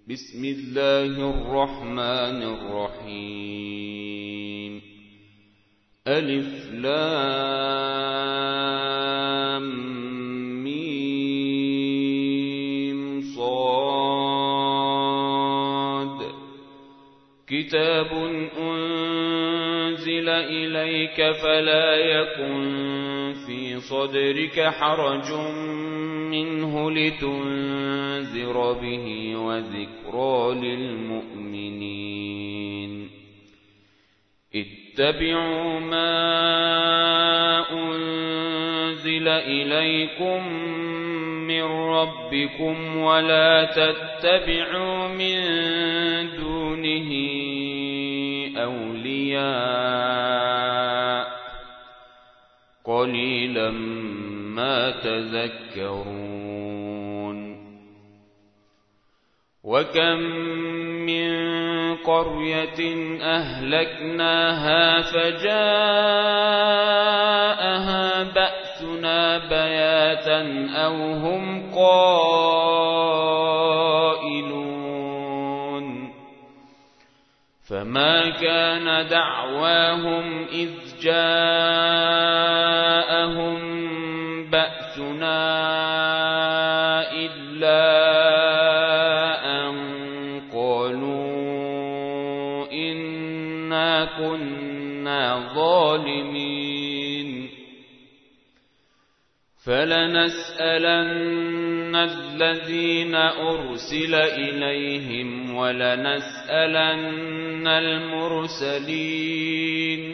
بسم الله الرحمن الرحيم ألف لام ميم صاد كتاب أنزل إليك فلا يكن في صدرك حرج منه لتنذر به وذكرى للمؤمنين اتبعوا ما أنزل إليكم من ربكم ولا تتبعوا من دونه أولياء قليلا ما تذكرون وكم من قرية أهلكناها فجاءها بأسنا بياتا أو هم قائلون فما كان دعواهم إذ جاءهم بأسنا إلا أن قالوا إنا كنا ظالمين فلنسألن الذين أرسل إليهم ولنسألن المرسلين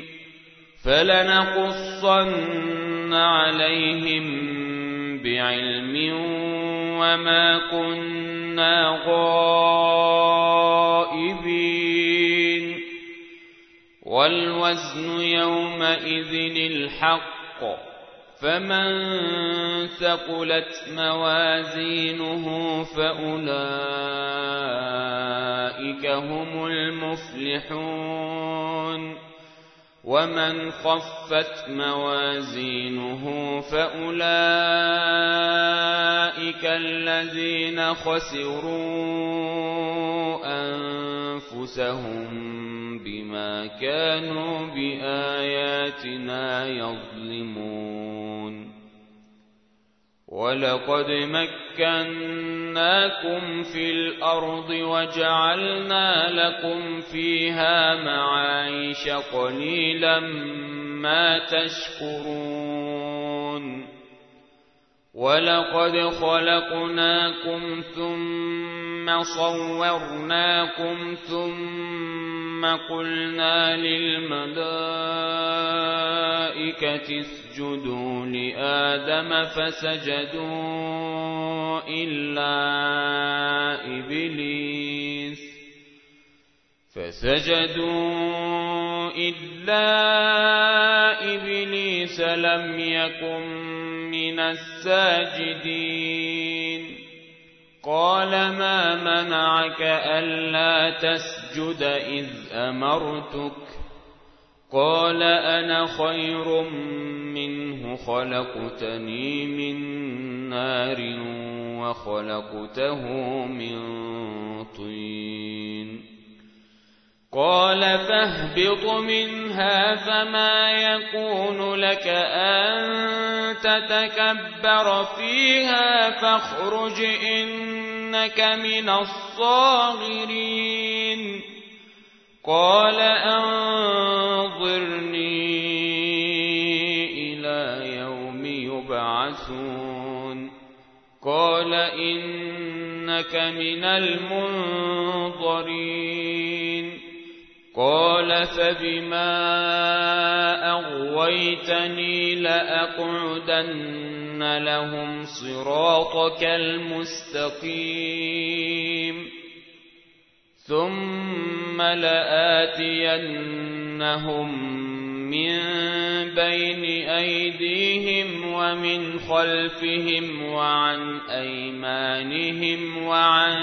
فلنقصن عليهم بعلم وما كنا غائبين والوزن يومئذ الحق فمن ثقلت موازينه فأولئك هم المفلحون ومن خفت موازينه فأولئك الذين خسروا أنفسهم بما كانوا بآياتنا يظلمون ولقد مكناكم في الأرض وجعلنا لكم فيها معايش قليلا ما تشكرون ولقد خلقناكم ثم صورناكم ثم قلنا للملائكة اسجدوا لآدم فسجدوا إلا إبليس لم يكن من الساجدين قال ما منعك ألا تسجد إذ أمرتك قال أنا خير منه خلقتني من نار وخلقته من طين قال فاهبط منها فما يكون لك أن تتكبر فيها فاخرج إنك من الصاغرين قال أنظرني إلى يوم يبعثون قال إنك من المنظرين قال فبما أغويتني لأقعدن لهم صراطك المستقيم ثم لآتينهم من بين أيديهم ومن خلفهم وعن أيمانهم وعن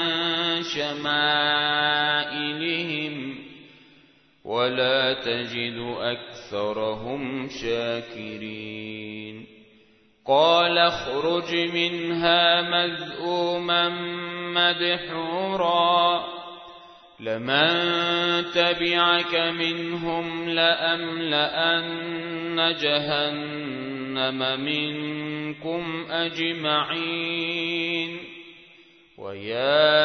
شمائلهم ولا تجد أكثرهم شاكرين قال اخرج منها مذءوما مدحورا لمن تبعك منهم لأملأن جهنم منكم أجمعين ويا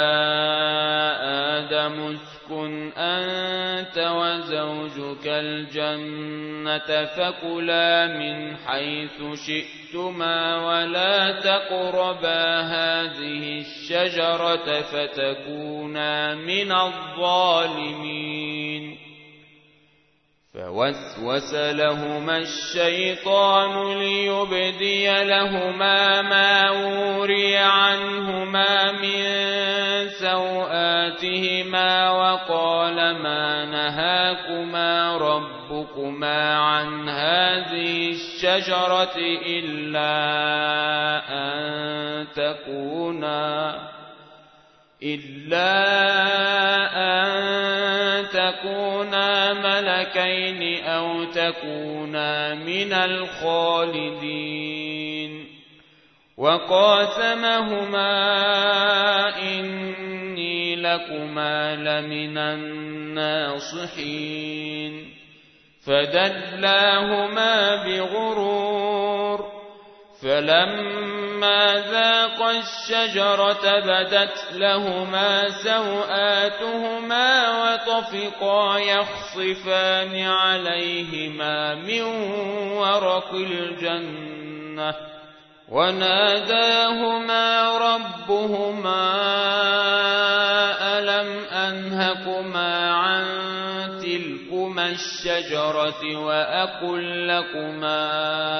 آدم اسكن أنت وزوجك الجنة فكلا من حيث شئتما ولا تقربا هذه الشجرة فتكونا من الظالمين فوسوس لهما الشيطان ليبدي لهما ما وري عنهما من سوآتهما وقال ما نهاكما ربكما عن هذه الشجرة إلا أن تكونا ملكين أو تكونا من الخالدين وقاسمهما إني لكما لمن الناصحين فدلاهما بغرور فلما ذاقا الشجرة بدت لهما سوآتهما وطفقا يخصفان عليهما من ورق الجنة وناداهما ربهما ألم أنهكما عن تلكما الشجرة وأقل لكما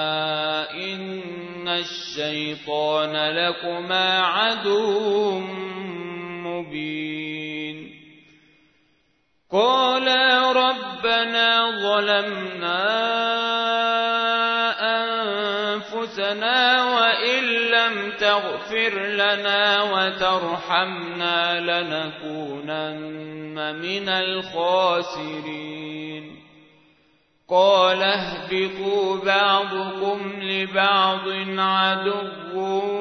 إن الشيطان لكما عدو مبين قالا ربنا ظلمنا أنفسنا وإن لم تغفر لنا وترحمنا لنكونن من الخاسرين قال اهبطوا بعضكم لبعض عدو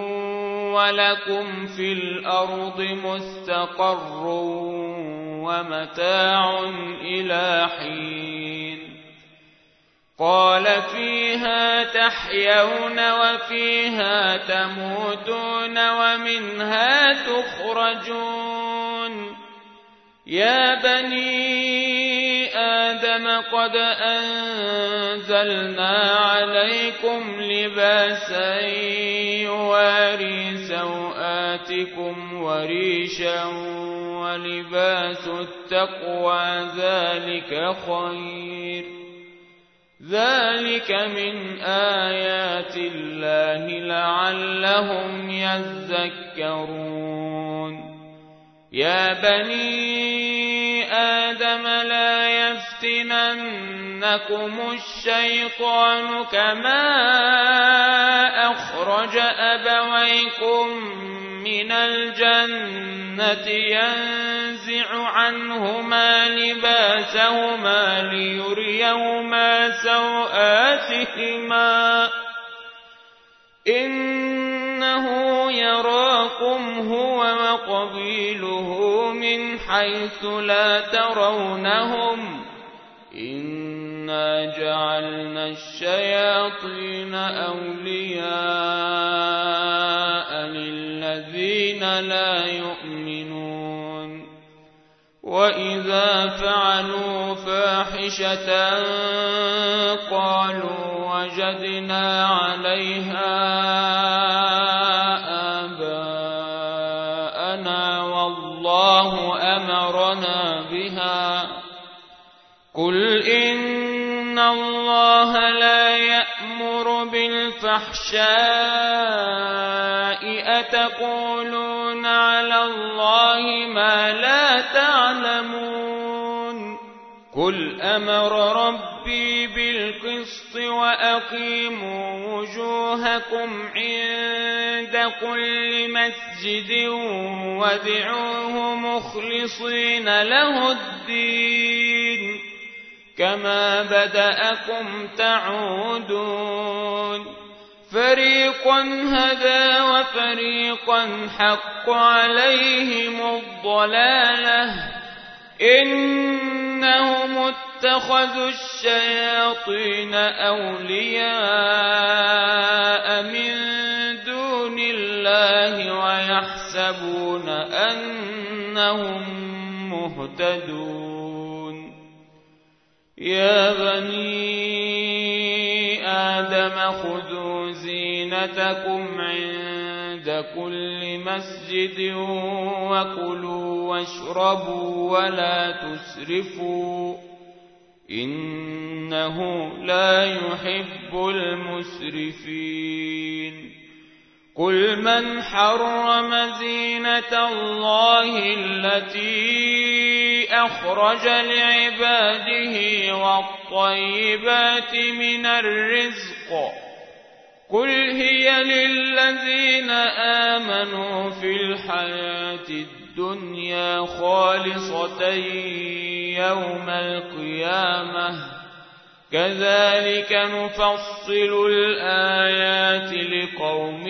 ولكم في الأرض مستقر ومتاع إلى حين قال فيها تحيون وفيها تموتون ومنها تخرجون يا بني آدم قد أنزلنا عليكم لباسا يواري سوآتكم وريشا ولباس التقوى ذلك خير ذلك من آيات الله لعلهم يذكرون يا بني آدم لا يفتننكم الشيطان كما أخرج أبويكم من الجنة ينزع عنهما لباسهما ليريهما سوآتهما إنه يراكم هو وقبيله من حيث لا ترونهم إنا جعلنا الشياطين أولياء للذين لا يؤمنون وإذا فعلوا فاحشة قالوا وجدنا عليها آباءنا والله أمرنا بها قل إن الله لا يأمر بالفحشاء أتقولون على الله ما لا تعلمون قل أمر ربي بالقسط وأقيموا وجوهكم عند كل مسجد وادعوه مخلصين له الدين كما بدأكم تعودون فريقا هدى وفريقا حق عليهم الضلالة إنهم اتخذوا الشياطين أولياء من دون الله ويحسبون أنهم مهتدون يا بني آدم خذوا زينتكم عند كل مسجد وكلوا واشربوا ولا تسرفوا إنه لا يحب المسرفين قل من حرم زينة الله التي أخرج لعباده والطيبات من الرزق قل هي للذين آمنوا في الحياة الدنيا خالصة يوم القيامة كذلك نفصل الآيات لقوم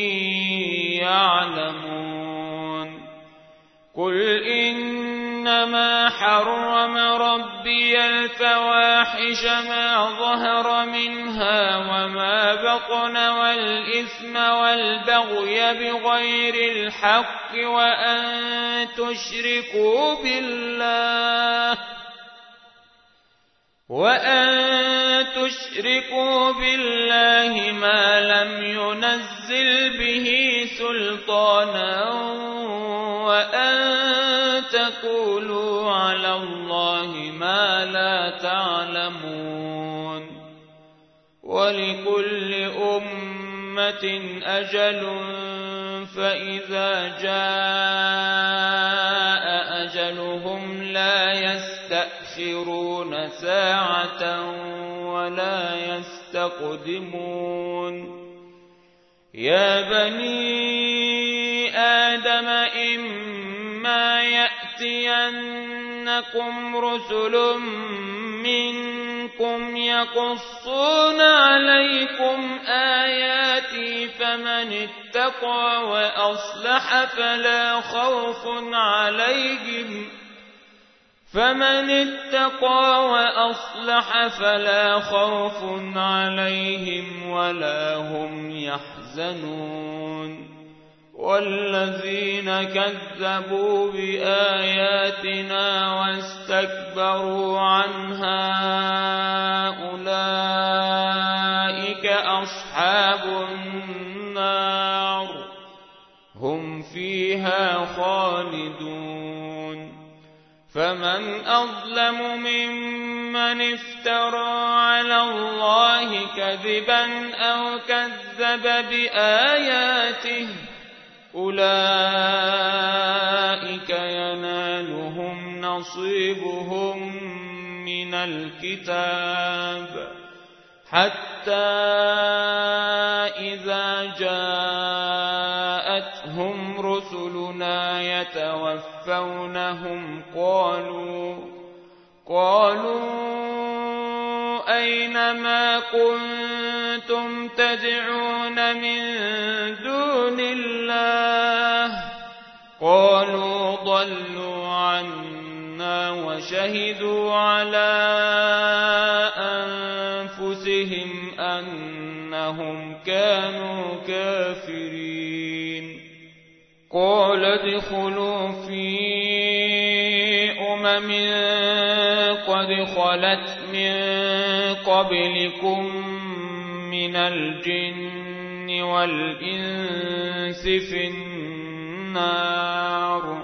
يعلمون قل إنما حرم ربي الفواحش ما ظهر منها وما بطن والإثم والبغي بغير الحق وأن تشركوا بالله ما لم ينزل به سلطانا وأن تقولوا على الله ما لا تعلمون ولكل أمة أجل فإذا جاء أجلهم لا يستأخرون ساعة ولا يستقدمون يا بني آدم إما يأتينكم رسل منكم يقصون عليكم آياتي فمن اتقى وأصلح فلا خوف عليهم ولا هم يحزنون والذين كذبوا بآياتنا واستكبروا عنها أولئك أصحاب النار هم فيها خالدون فمن أظلم ممن افترى على الله كذبا أو كذب بآياته أولئك ينالهم نصيبهم من الكتاب حتى إذا جاءتهم رسلنا يتوفونهم قالوا أين ما كنتم تدعون من دون الله قالوا ضلوا عنا وشهدوا على أنفسهم أنهم كانوا كافرين قال ادخلوا في أمم قد خلت من قبلكم من الجن والإنس في النار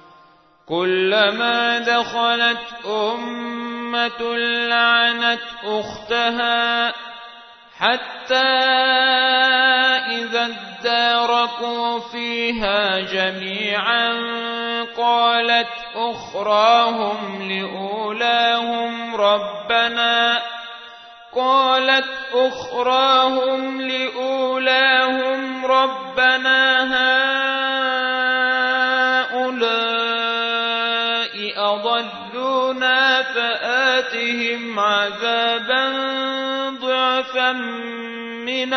كلما دخلت أمة لعنت أختها حتى إذا اداركوا فيها جميعا قالت أخراهم لأولاهم ربنا هؤلاء أضلونا فآتهم عذابا ضعفا من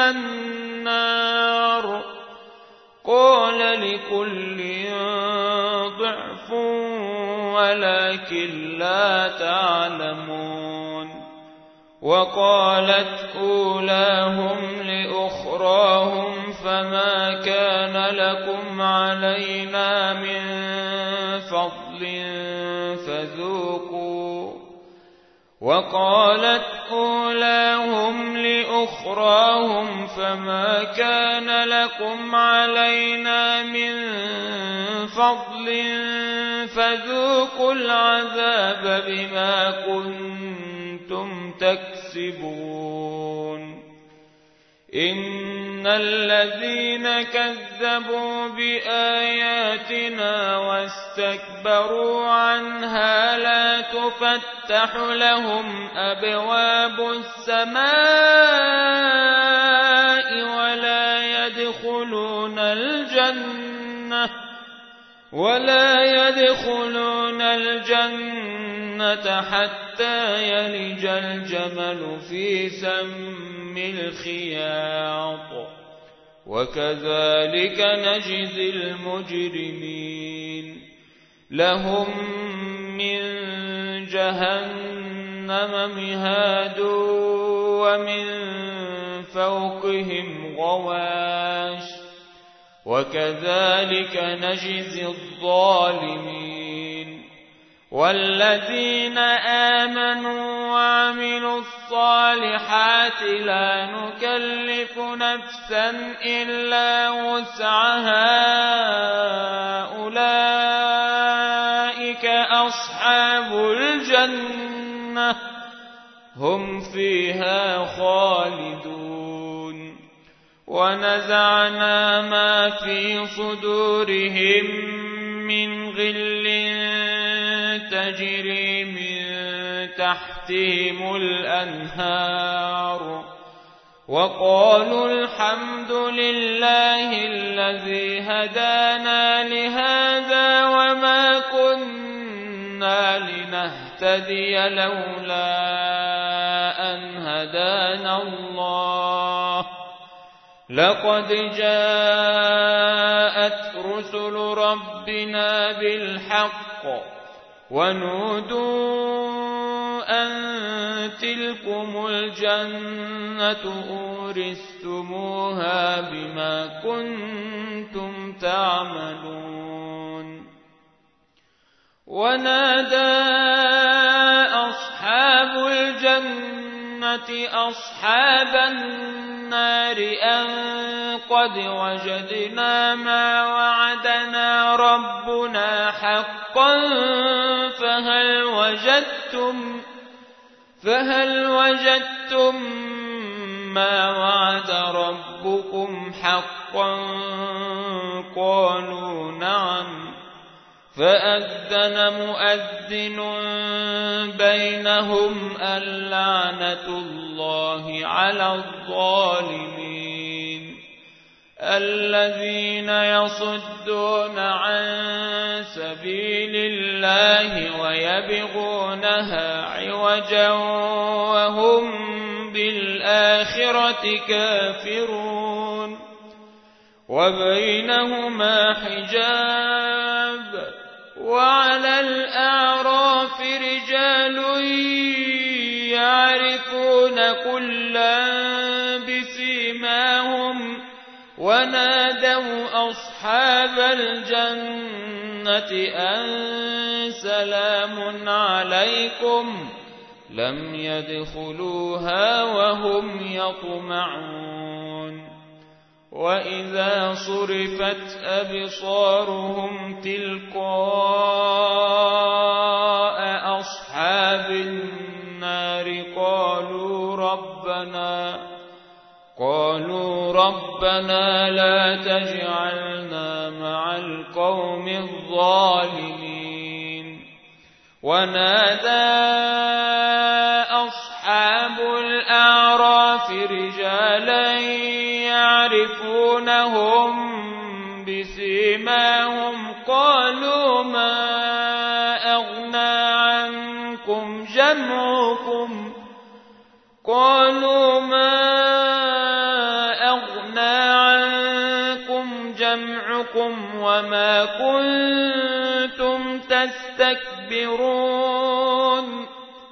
النار قال لكل ضعف ولكن لا تعلمون. وقالت أولاهم لأخراهم فما كان لكم علينا من فضل فذوقوا. وقالت أولاهم لأخراهم فما كان لكم علينا من فضل فذوقوا العذاب بما كنتم تكسبون. إن الذين كذبوا بآياتنا واستكبروا عنها لا تفتح لهم أبواب السماء ولا يدخلون الجنة حتى يلج الجمل في سم الخياط وكذلك نجزي المجرمين. لهم من جهنم مهاد ومن فوقهم غواش وكذلك نجزي الظالمين. والذين آمنوا وعملوا الصالحات لا نكلف نفسا إلا وسعها أولئك أصحاب الجنة هم فيها خالدون. ونزعنا ما في صدورهم من غل تجري من تحتهم الأنهار وقالوا الحمد لله الذي هدانا لهذا وما كنا لنهتدي لولا أن هدانا الله لقد جاءت رسل ربنا بالحق ونودوا أن تلكم الجنة أورثتموها بما كنتم تعملون. ونادى أصحاب الجنة أصحاب النار أن قد وجدنا ما وعدنا ربنا حقا فهل وجدتم ما وعد ربكم حقا قالوا نعم. فأذن مؤذن بينهم اللعنة الله على الظالمين. الذين يصدون عن سبيل الله ويبغونها عوجا وهم بالآخرة كافرون وبينهما حجاب. وعلى الأعراف رجال يعرفون كلا بسيماهم ونادوا أصحاب الجنة أن سلام عليكم لم يدخلوها وهم يطمعون. وإذا صرفت أبصارهم تلقاء أصحاب النار قالوا ربنا لا تجعلنا مع القوم الظالمين. ونادى أصحاب الأعراف رجالا يعرفونهم بسيماهم قالوا ما أغنى عنكم جمعكم وما كنتم تستكبرون يستكبرون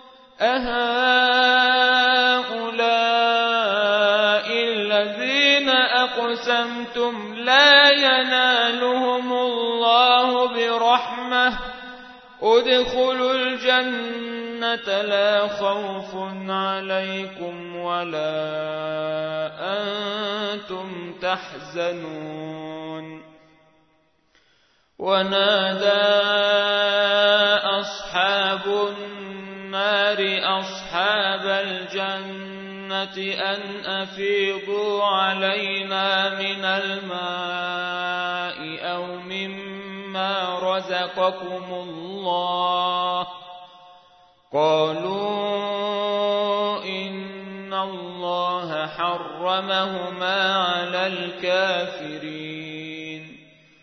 أهؤلاء الذين أقسمتم لا ينالهم الله برحمة ادخلوا الجنة لا خوف عليكم ولا أنتم تحزنون ونادى أصحاب النار أصحاب الجنة أن أفيضوا علينا من الماء أو مما رزقكم الله قالوا إن الله حرمهما على الكافرين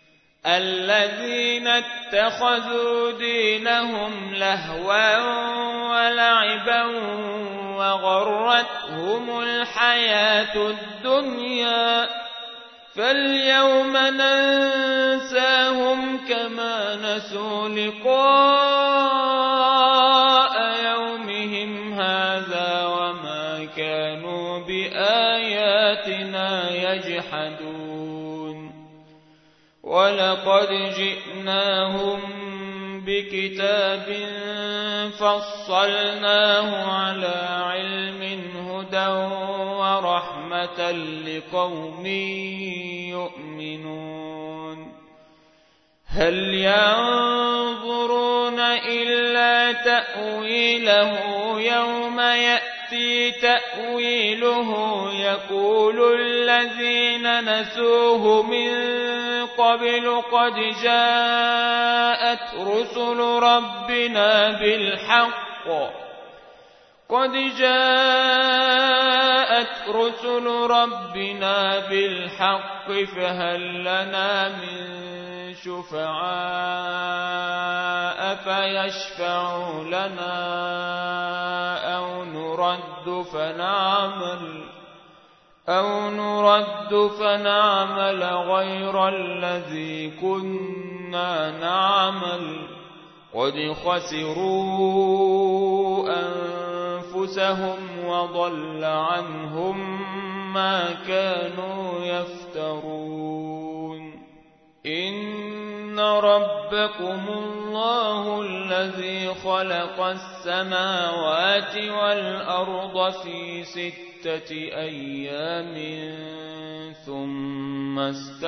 الذين اتخذوا دينهم لهوا ولعبا وغرتهم الحياة الدنيا فاليوم ننساهم كما نسوا لقاء يومهم هذا وما كانوا بآياتنا يجحدون ولقد جئناهم بكتاب فصلناه على علم هدى ورحمة لقوم يؤمنون هل ينظرون إلا تأويله يوم يأتي تأويله يقول الذين نسوه من قبل قد جاءت رسل ربنا بالحق فهل لنا من شفعاء فيشفعوا لنا أو نرد فنعمل غير الذي كنا نعمل قد خسروا أنفسهم وضل عنهم ما كانوا يفترون إن ربكم الله الذي خلق السماوات والأرض في 6 أيام ثم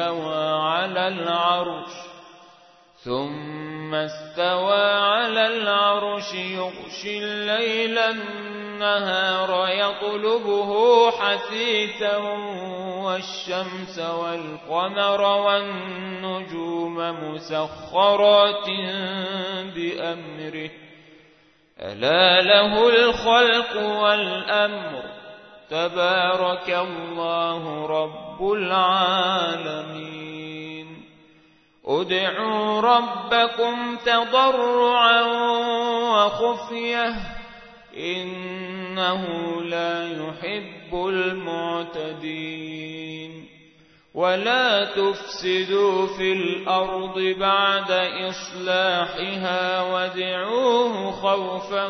استوى على العرش يغشي الليل النهار يطلبه حثيثا والشمس والقمر والنجوم مسخرات بأمره ألا له الخلق والأمر تبارك الله رب العالمين ادعوا ربكم تضرعا وخفية إنه لا يحب المعتدين ولا تفسدوا في الأرض بعد إصلاحها وادعوه خوفا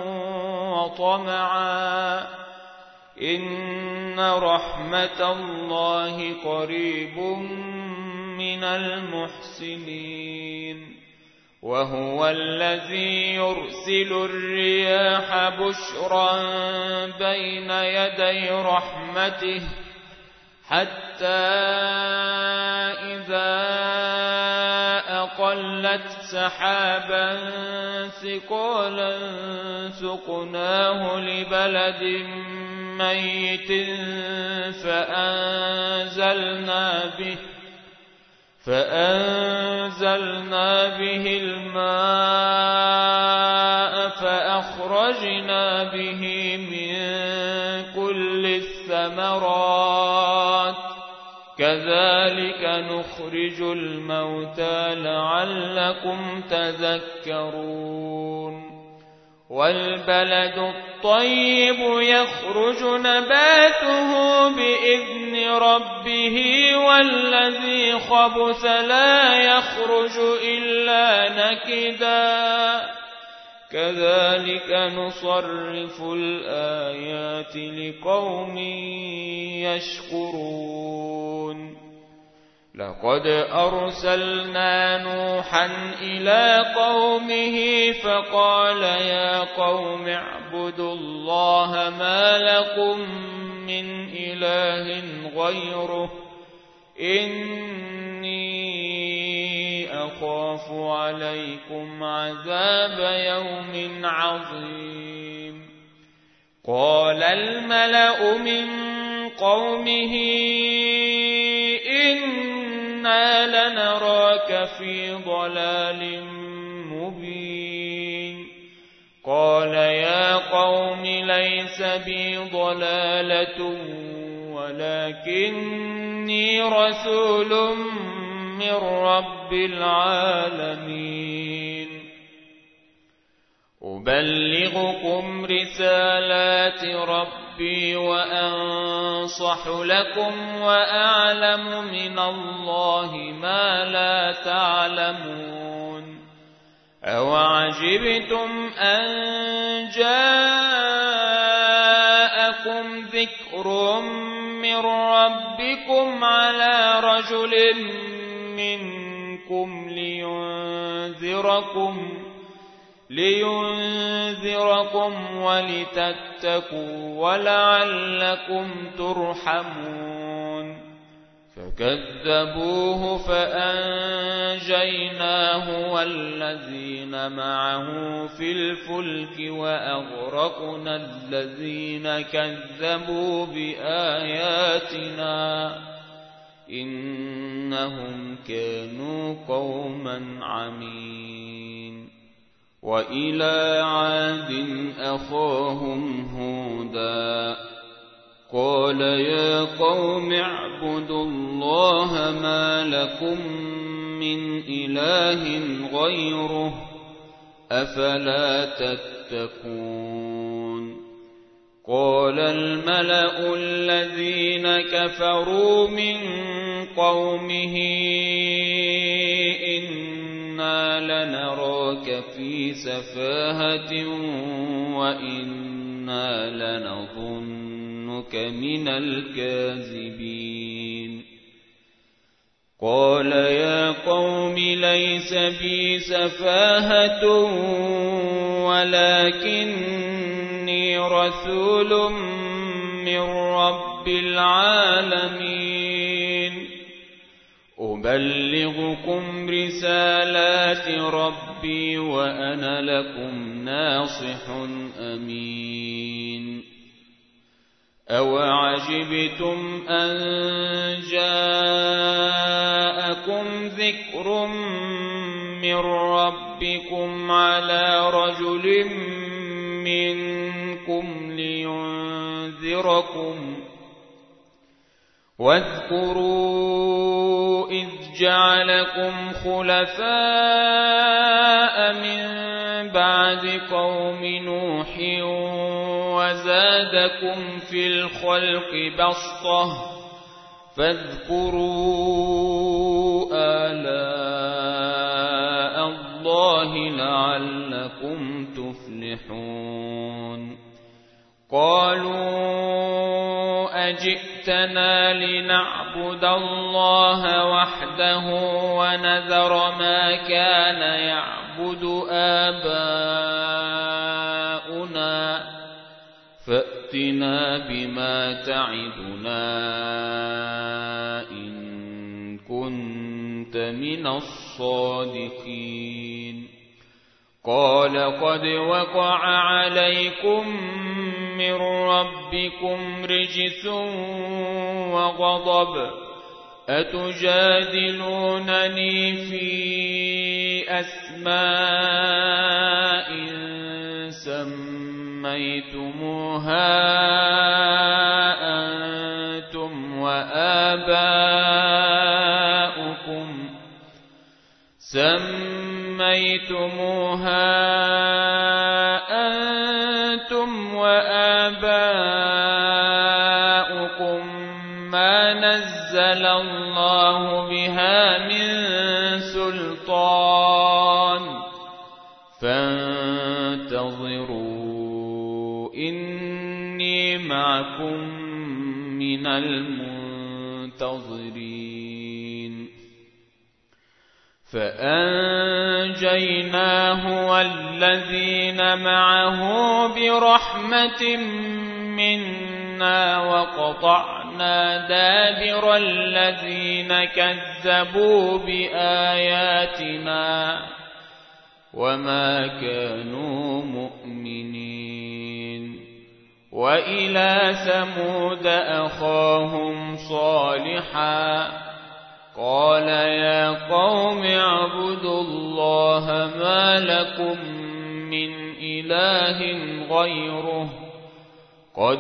وطمعا إن رحمة الله قريب من المحسنين وهو الذي يرسل الرياح بشرا بين يدي رحمته حتى إذا أقلت سحابا ثقالا سقناه لبلد ميت فأنزلنا به الماء فأخرجنا به من كل الثمرات كذلك نخرج الموتى لعلكم تذكرون والبلد الطيب يخرج نباته بإذن ربه والذي خبث لا يخرج إلا نكدا كذلك نصرف الآيات لقوم يشكرون لقد أرسلنا نوحا إلى قومه فقال يا قوم اعبدوا الله ما لكم من إله غيره إني أخاف عليكم عذاب يوم عظيم قال الملأ من قومه إنا لنراك في ضلال مبين قال يا قوم ليس بي ضلالة ولكني رسول من رب العالمين أبلغكم رسالات ربي وأنصح لكم وأعلم من الله ما لا تعلمون أوعجبتم أن جاءكم ذكر من ربكم على رجل منكم لينذركم ولتتقوا ولعلكم ترحمون فكذبوه فأنجيناه والذين معه في الفلك وأغرقنا الذين كذبوا بآياتنا إنهم كانوا قوما عمين وإلى عاد أخاهم هودا قال يا قوم اعبدوا الله ما لكم من إله غيره أفلا تتقون قال الملأ الذين كفروا من قومه إنا لنراك في سفاهة وإنا لنظنك من الكاذبين قال يا قوم ليس بي سفاهة ولكني رسول من رب العالمين أبلغكم رسالات ربي وأنا لكم ناصح أمين أوعجبتم أن جاءكم ذكر من ربكم على رجل منكم لينذركم واذكروا إذ جعلكم خلفاء من بعد قوم نوح وزادكم في الخلق بسطة فاذكروا آلاء الله لعلكم تفلحون قالوا أجئتنا لنعبد الله وحده ونذر ما كان يعبد آباؤنا فأتنا بما تعدنا إن كنت من الصادقين قال قد وقع عليكم من ربكم رجس وغضب أتجادلونني في أسماء سميتموها أنتم وآباؤكم نزل الله بها من سلطان فانتظروا إني معكم من المنتظرين فأنجيناه والذين معه برحمة منا وقطعنا دابر الذين كذبوا بآياتنا وما كانوا مؤمنين وإلى ثمود أخاهم صالحا قال يا قوم اعبدوا الله ما لكم من إله غيره قد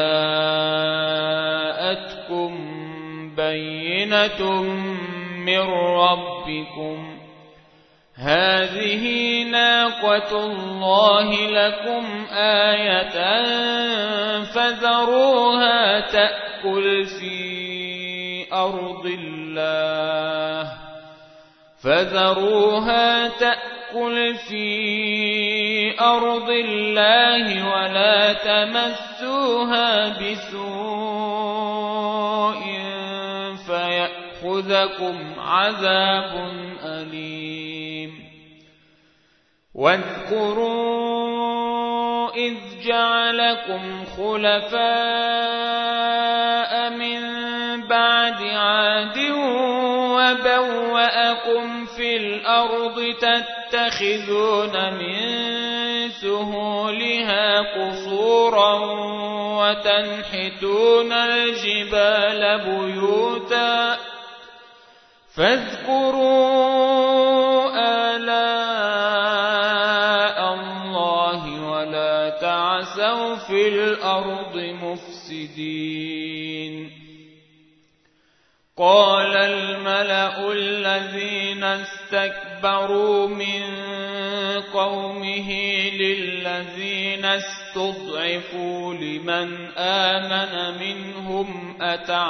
جاءتكم بينة من ربكم هذه ناقة الله لكم آية فذروها تأكل في أرض الله ولا تمسوها بسوء فيأخذكم عذاب أليم واذكروا إذ جعلكم خلفاء من بعد عاد وبوأكم في الأرض تتخذون من سهولها قصورا وتنحتون الجبال بيوتا فاذكروا آلاء الله ولا تعثوا في الأرض مفسدين قال الملأ الذين استكبروا من قومه للذين استضعفوا لمن آمن منهم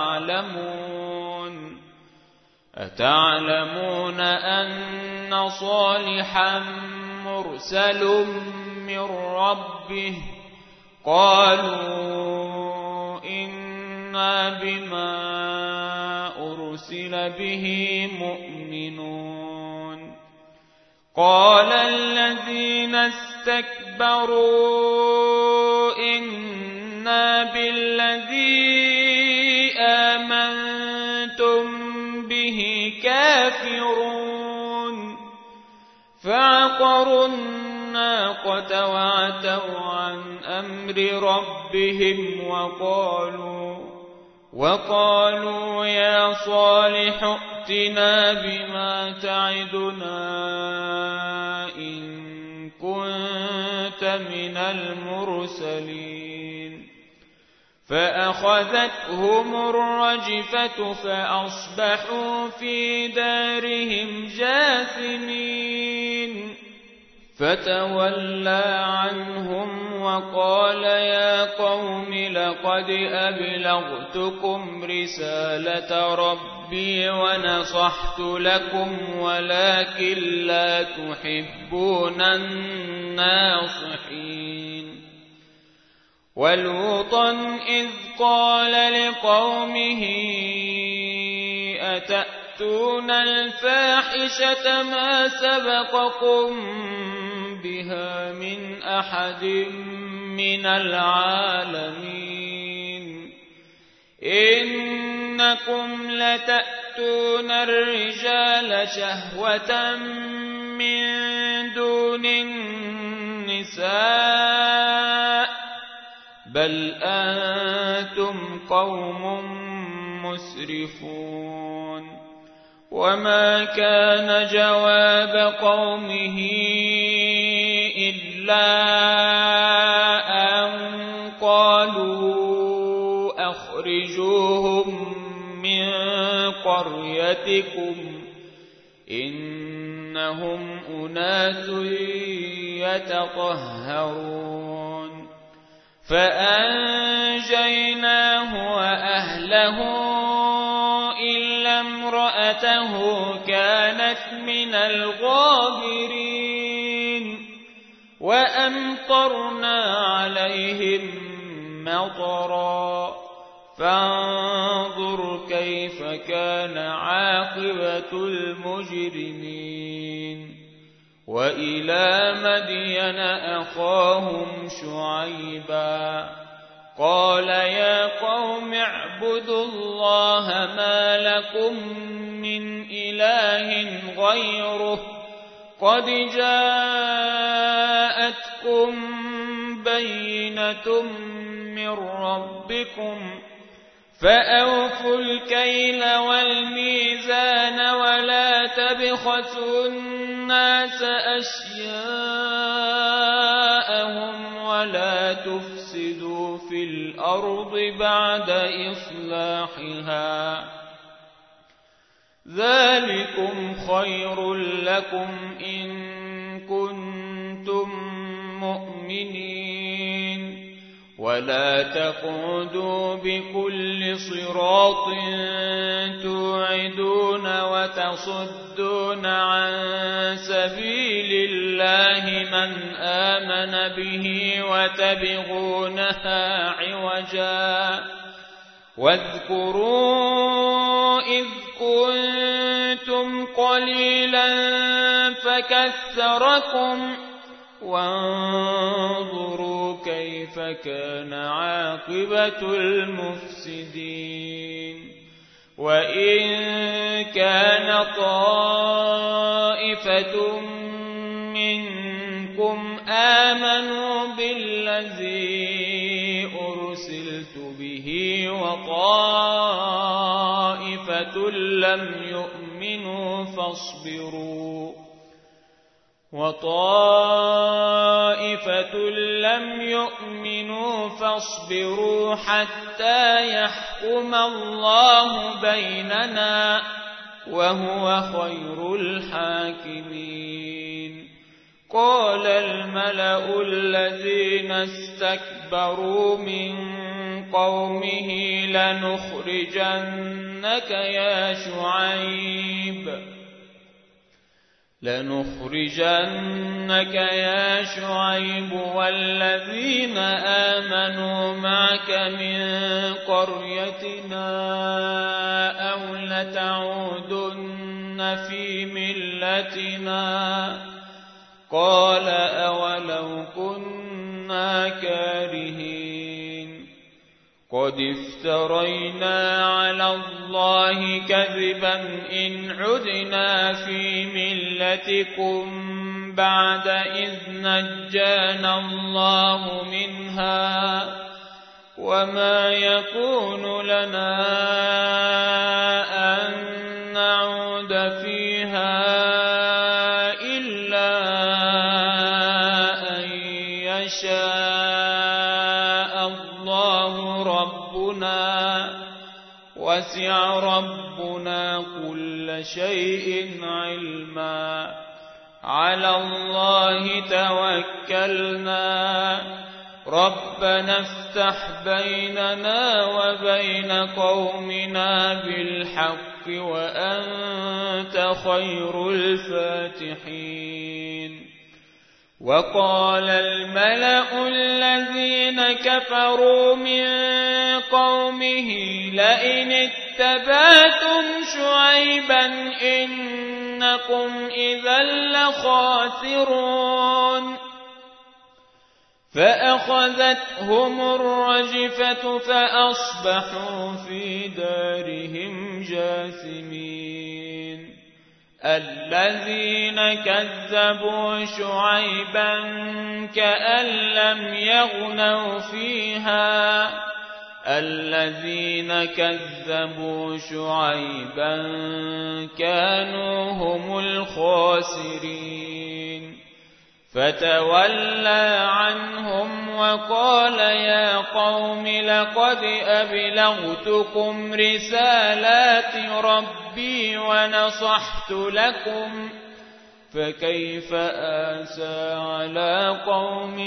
أتعلمون أن صالحا مرسل من ربه قالوا إنا بما أرسل به مؤمنون قال الذين استكبروا إنا بالذي آمنتم به كافرون فعقروا الناقة وعتوا عن أمر ربهم وقالوا يا صالح ائتنا بما تعدنا إن كنت من المرسلين فأخذتهم الرجفة فأصبحوا في دارهم جاثمين فتولى عنهم وقال يا قوم لقد أبلغتكم رسالة ربي ونصحت لكم ولكن لا تحبون الناصحين ولوطا إذ قال لقومه أتأتون الفاحشة ما سبقكم بها من أحد من العالمين إنكم لتأتون الرجال شهوة من دون النساء بل أنتم قوم مسرفون وما كان جواب قومه إلا أن قالوا أخرجوهم من قريتكم إنهم أناس يتطهرون فأنجيناه وأهله امرأته كانت من الغابرين وأمطرنا عليهم مطرا فانظر كيف كان عاقبة المجرمين وإلى مدين أخاهم شعيبا قال يا قوم اعبدوا الله ما لكم من إله غيره قد جاءتكم بينة من ربكم فأوفوا الكيل والميزان ولا تبخسوا الناس أشياءهم ولا تفسدوا في الأرض بعد إصلاحها ذلكم خير لكم إن كنتم مؤمنين ولا تقعدوا بكل صراط توعدون وتصدون عن سبيل الله من آمن به وتبغونها عوجا واذكروا إذ كنتم قليلا فكثركم وانظروا كيف كان عاقبة المفسدين وإن كان طائفة منكم آمنوا بالذي أرسلت به وطائفة لم يؤمنوا فاصبروا حتى يحكم الله بيننا وهو خير الحاكمين قال الملأ الذين استكبروا من قومه لنخرجنك يا شعيب والذين آمنوا معك من قريتنا أو لتعودن في ملتنا قال أولو كنا كارهين قد افترينا على الله كذبا إن عدنا في ملتكم بعد إذ نجانا الله منها وما يكون لنا أن نعود فيها إلا أن يشاء الله ربنا وسع ربنا كل شيء علما على الله توكلنا ربنا افتح بيننا وبين قومنا بالحق وأنت خير الفاتحين وقال الملأ الذين كفروا من قومه لئن اتبعتم شعيبا إنكم إذا لخاسرون فأخذتهم الرجفة فأصبحوا في دارهم جاثمين الذين كذبوا شعيبا كأن لم يغنوا فيها الذين كذبوا شعيبا كانوا هم الخاسرين فتولى عنهم وقال يا قوم لقد أبلغتكم رسالات ربي ونصحت لكم فكيف آسى على قوم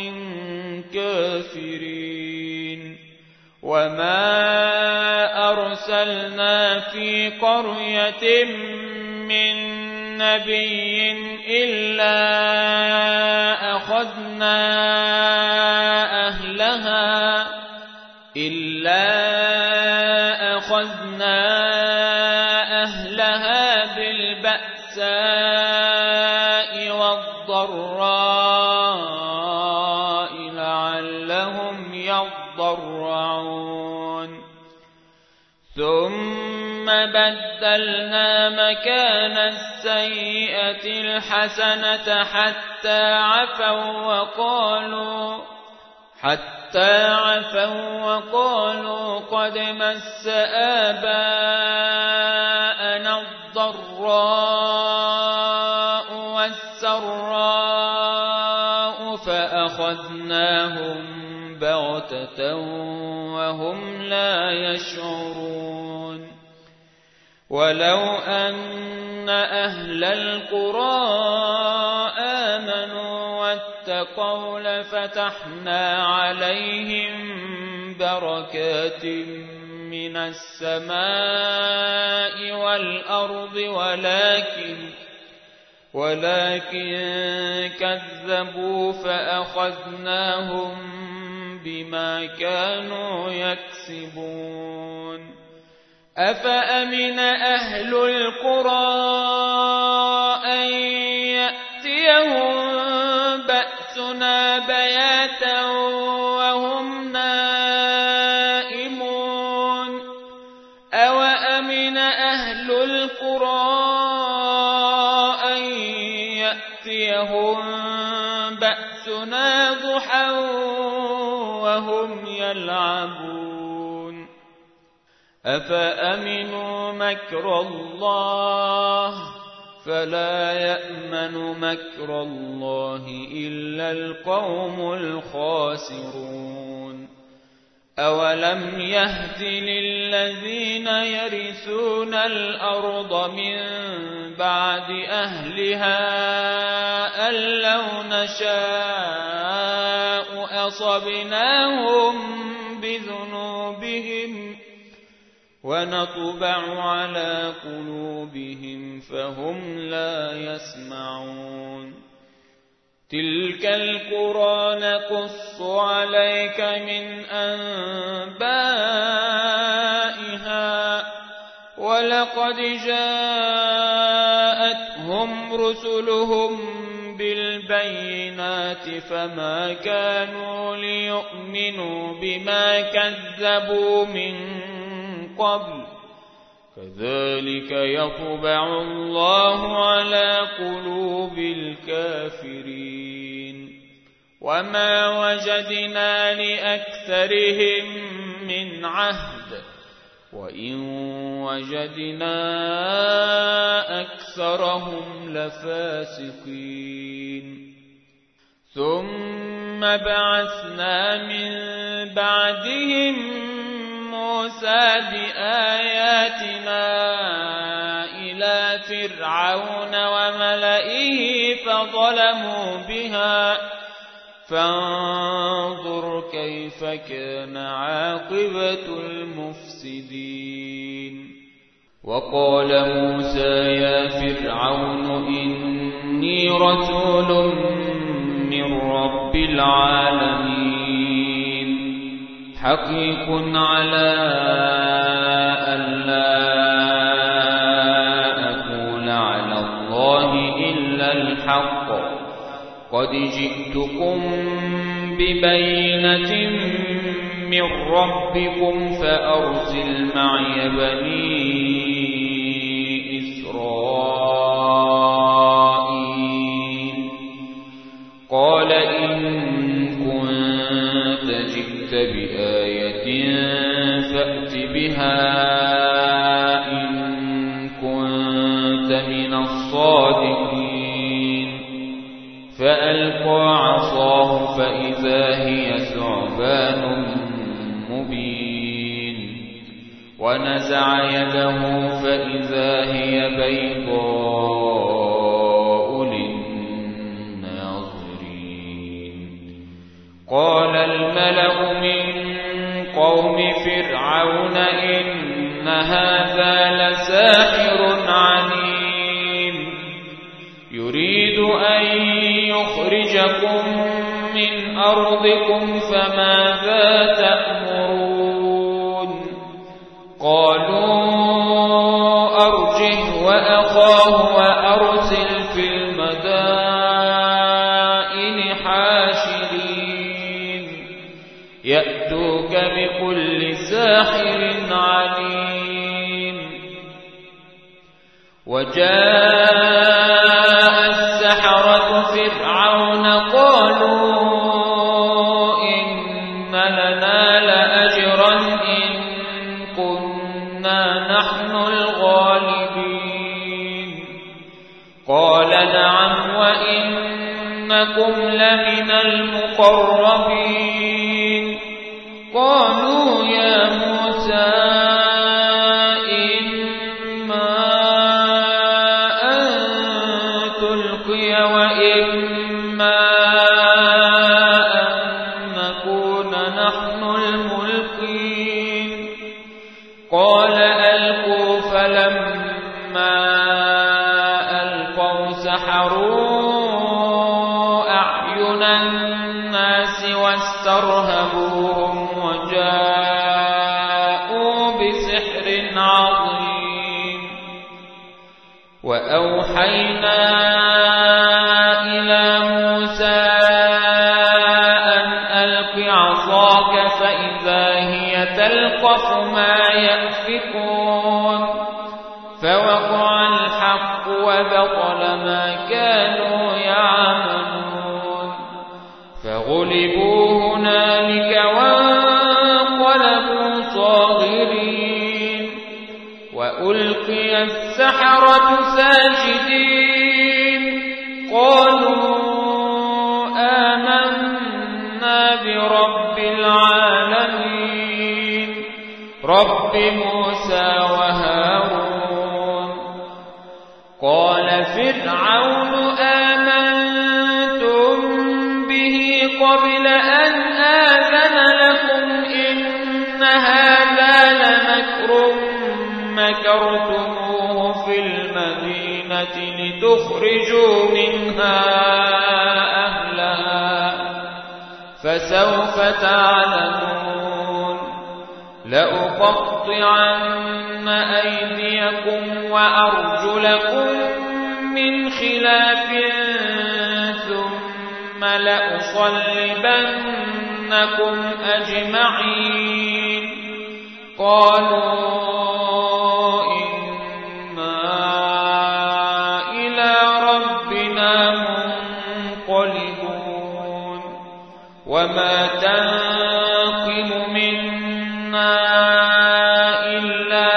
كافرين وما أرسلنا في قرية من نبي إلا أخذنا أهلها بالبأساء والضراء لعلهم يضرعون ثم بدلنا مكان السيئة الحسنة حتى عفوا وقالوا قد مس آباءنا الضراء والسراء فأخذناهم بغتة وهم لا يشعرون ولو أن أهل القرى آمنوا واتقوا لفتحنا عليهم بركات من السماء والأرض ولكن كذبوا فأخذناهم بما كانوا يكسبون أفأمن أهل القرى أن يأتيهم بأسنا بياتا وهم نائمون أوأمن أهل القرى أن يأتيهم بأسنا ضحى وهم يلعبون أفأمنوا مكر الله فلا يأمن مكر الله إلا القوم الخاسرون أولم يهد للذين يرثون الأرض من بعد أهلها أن لو نشاء أصبناهم بذنوبهم ونطبع على قلوبهم فهم لا يسمعون تلك القرى نقص عليك من أنبائها ولقد جاءتهم رسلهم بالبينات فما كانوا ليؤمنوا بما كذبوا من قبل كذلك يطبع الله على قلوب الكافرين وما وجدنا لأكثرهم من عهد وإن وجدنا أكثرهم لفاسقين ثم بعثنا من بعدهم موسى بآياتنا إلى فرعون وملئه فظلموا بها فانظر كيف كان عاقبة المفسدين وقال موسى يا فرعون إني رسول من رب العالمين حقيق على ألا أقول على الله إلا الحق قد جئتكم ببينة من ربكم فأرسل معي بني إسرائيل قال إن كنت جئت بآية فأت بها إن كنت من الصادقين فألقى عصاه فإذا هي ثعبان مبين ونزع يده فإذا هي بيضاء للناظرين قال الملأ من قوم فرعون إن هذا لساحر عليم أن يخرجكم من أرضكم فماذا تأمرون قالوا أرجه وأخاه وأرسل في المدائن حاشرين يأتوك بكل ساحر عليم وجاء السحرة فرعون قالوا إن لنا لأجرا إن كنا نحن الغالبين قال نعم وإنكم لمن المقربين قالوا يا موسى إما أن تلقي وإما أن نكون نحن الملقين قال ألقوا فلما ألقوا سحروا أعين الناس واسترهبوهم وجاءوا بسحر عظيم وأوحينا إلى موسى أن ألق عصاك فإذا هي تلقف ما يأفكون فوقع الحق وبطل ما كانوا يعملون فغلبوا هنالك وانقلبوا صاغرين وألقي السحرة ساجدين قالوا آمنا برب العالمين رب موسى وهارون قال فرعون آمنتم به قبل أن آذن لكم إن هذا لمكر مكرتموه في المدينة لتخرجوا منها أهلها فسوف تعلمون لأقطعن أيديكم وأرجلكم من خلاف ثم لأصلبنكم أجمعين قالوا إنا إلى ربنا منقلبون وما تنقم منا إلا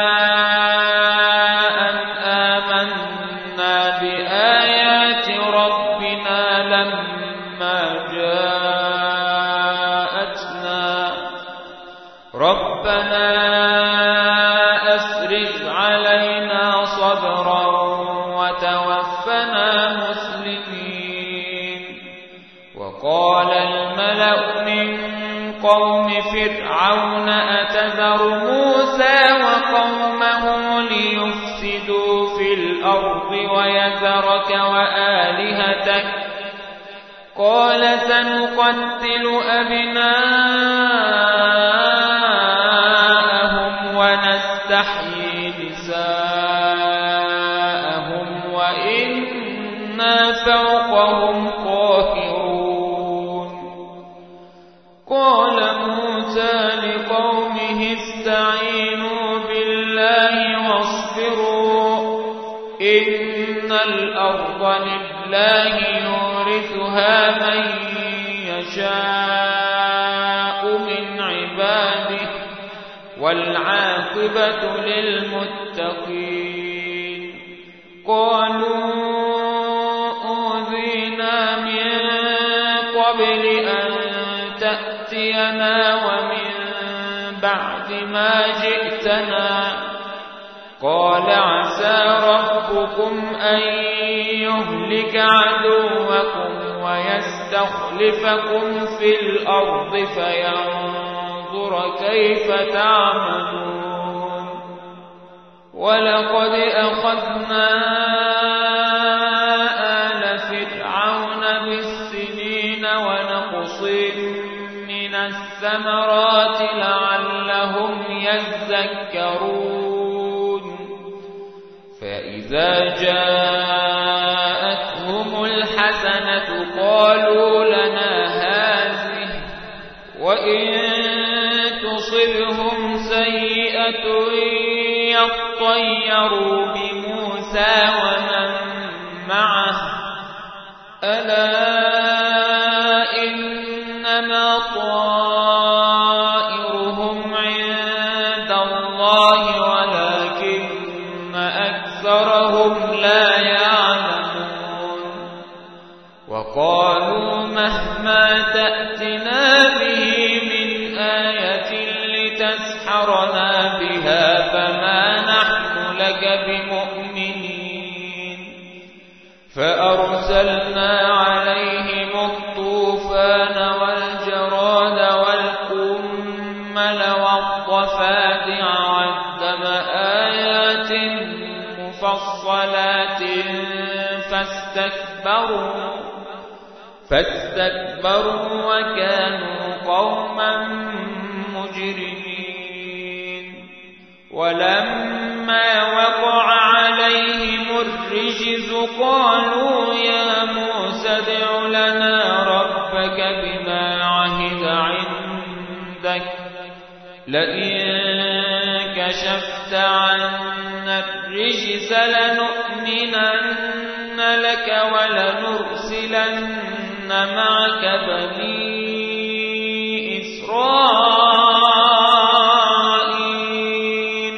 أن آمنا بآيات ربنا لما جاءتنا ربنا أفرغ علينا صبرا وتوفنا مسلمين وقال الملأ من قوم فرعون أتذر موسى وقومه ليفسدوا في الأرض ويذرك وآلهتك قال سنقتل أبناءهم ونستحيي نساءهم وإنا فوقهم قاهرون قال موسى لقومه استعينوا بالله واصبروا إن الأرض لله يورثها من يشاء من عباده والعاقبة للمتقين قالوا أوذينا من قبل أن تأتينا ومن بعد ما جئتنا قال عسى ربكم أن يهلك عدوكم ويستخلفكم في الأرض فينظر كيف تعملون ولقد أخذنا آل فرعون ونقص من الثمرات لعلهم يذكرون فإذا جاءتهم الحسنة قالوا لنا هذه وإن تصبهم سيئة يطيروا بموسى ومن معه ألا إنما طائرهم عند الله ولكن أكثرهم لا يعلمون وقالوا مهما تأتنا به من آية لتسحرنا بها فما نحن لك بمؤمنين فأرسلنا عليهم الطوفان والجراد والقمل والضفادع والدم آيات مفصلات فاستكبروا وكانوا قوما مجرمين ولما وقع عليهم الرجز قالوا يا موسى ادع لنا ربك بما عهد عندك لئن كشفت عنا الرجز لنؤمنن لك ولنرسلن معك بني إسرائيل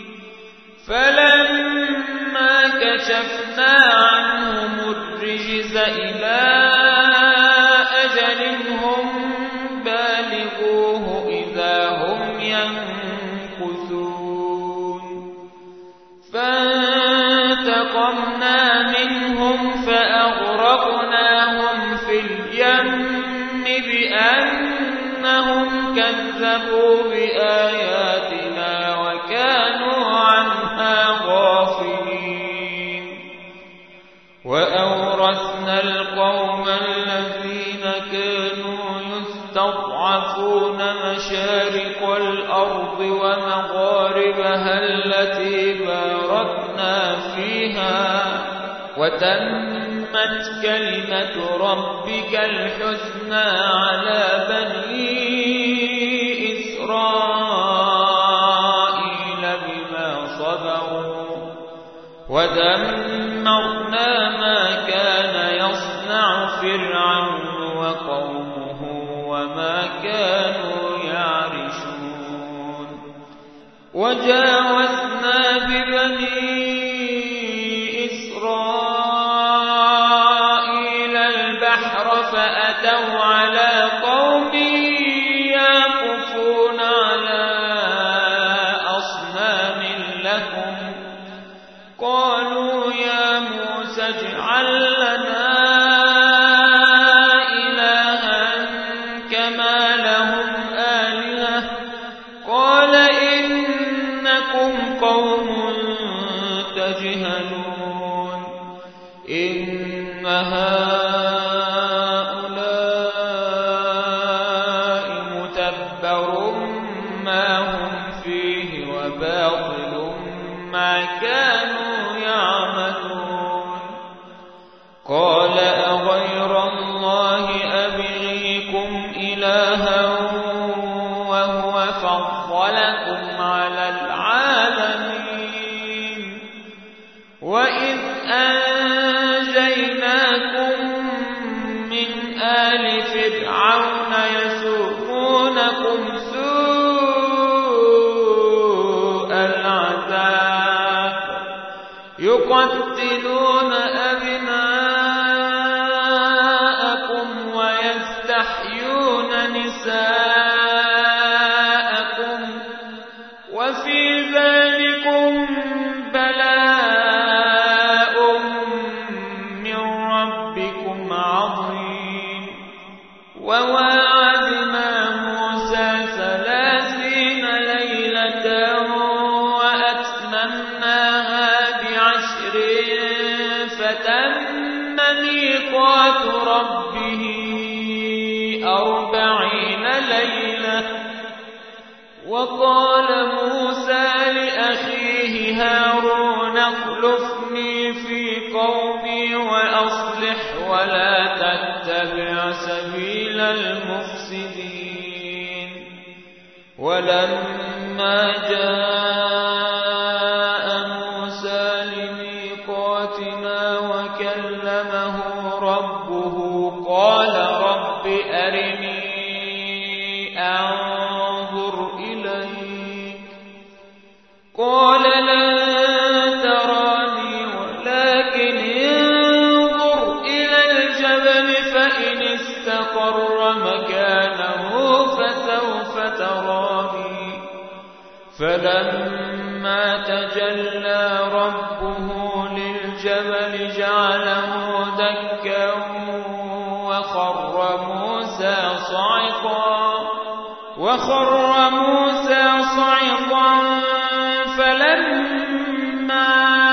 فلما كشفنا عنهم الرجز إلى أجل هم بالغوه إذا هم ينكثون فانتقمنا منهم فأغرقناهم في اليم بأنهم كذبوا بآياتنا وكانوا عنها غافلين وأورثنا القوم الذين كانوا يستضعفون مشارق الأرض ومغاربها التي باركنا فيها وتمت كلمة ربك الحسنى على بني إسرائيل بما صبروا ودمرنا ما كان يصنع فرعون وقومه وما كانوا يعرشون وجاوزنا ببني إسرائيل البحر فأتوا على قوم يعكفون على أصنام لهم قالوا يا موسى اجعل لنا إلها كما لهم آلهة قال إنكم قوم تجهلون إن هؤلاء متبر ما هم فيه وباطل ما كانوا يعملون قال أغير الله أبغيكم إلها وهو فضلكم على العالمين وإذ أنجيناكم من آل فرعون يسومونكم سوء العذاب يقتلون أبناءكم ويستحيون نساءكم وفي ذلكم بلاء من ربكم عظيم وواعدنا موسى 30 ليلة وأتممناها ب10 فتم ميقات ربه 40 ليلة. وقال موسى لأخيه هارون اخلفني في قومي وأصلح ولا تتبع سبيل المفسدين. ولما جاء موسى لميقاتنا وكلمه ربه قال رب أرني أنظر إليك. قال لن تراني ولكن انظر إلى الجبل فإن استقر مكانه فسوف تراني. فلما تجلى ربه للجبل جعله دكا وخر موسى صعقا. فلما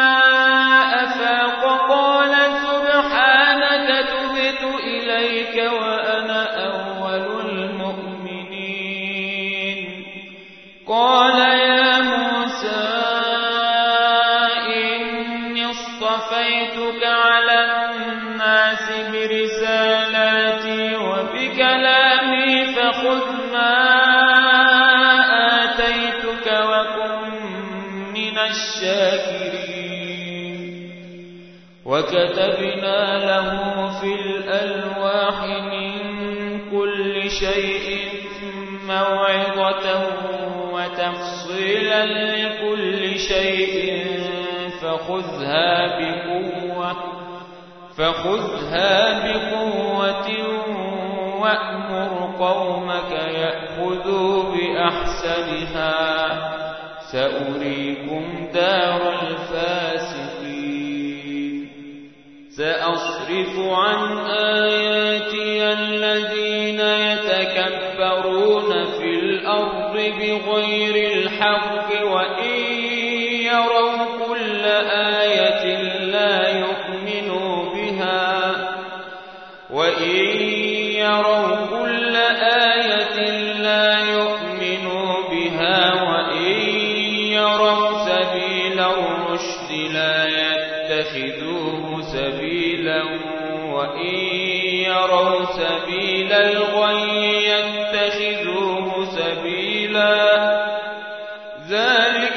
أفاق قال سبحانك تبت إليك وأنا أول المؤمنين. قال يا موسى إني اصطفيتك على الناس برسالاتي وبكلامي فخذ ما آتيتك وكن من الشاكرين. وكتبنا له في الألواح من كل شيء موعظة وتفصيلا لكل شيء فخذها بقوة وأمر قومك يأخذوا بأحسنها سأريكم دار الفاسقين. سأصرف عن آياتي الذين يتكبرون في الأرض بغير الحق وإن يروا كل آية لا يؤمنوا بها وإن يروا سبيل الرشد لا يتخذوه سبيلا وإن يروا سبيل الغي يتخذوه سبيلا. ذلك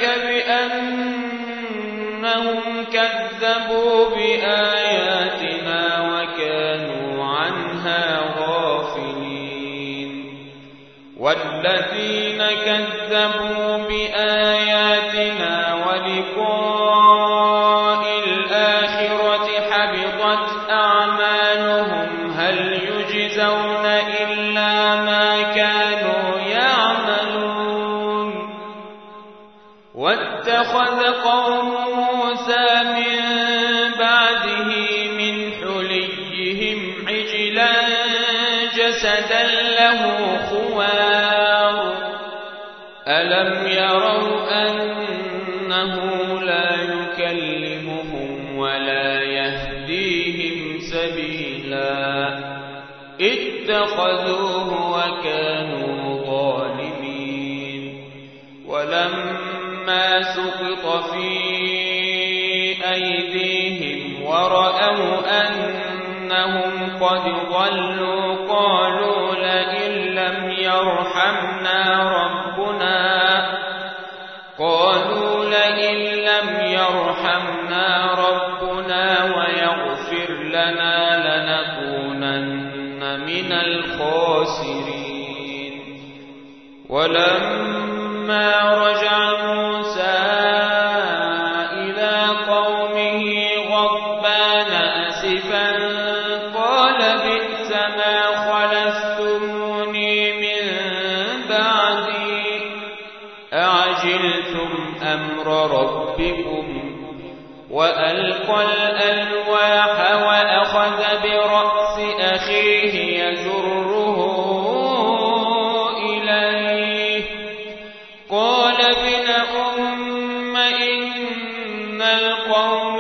بأنهم كذبوا بآياتنا وكانوا عنها غافلين. والذين كذبوا بآياتنا ولقاء الآخرة حبطت أعمالهم هل يجزون إلا ما كانوا يعملون. واتخذ قوم موسى من بعده من حليهم عجلا جسدا له خوار. ألم يروا أنه لا يكلمهم ولا يهديهم سبيلا. اتخذوه وكانوا ظالمين. ولما سقط في أيديهم ورأوا أنهم قد ضلوا قالوا لئن لم يرحمنا ربنا ويغفر لنا لنكونن من الخاسرين. ولما رجع موسى إلى قومه غضبان أسفا قال بئس ما خلفتموني من بعدي أعجلتم أمر ربكم. وألقى الألواح وأخذ برأس أخيه يجره إليه. قال ابن أم إن القوم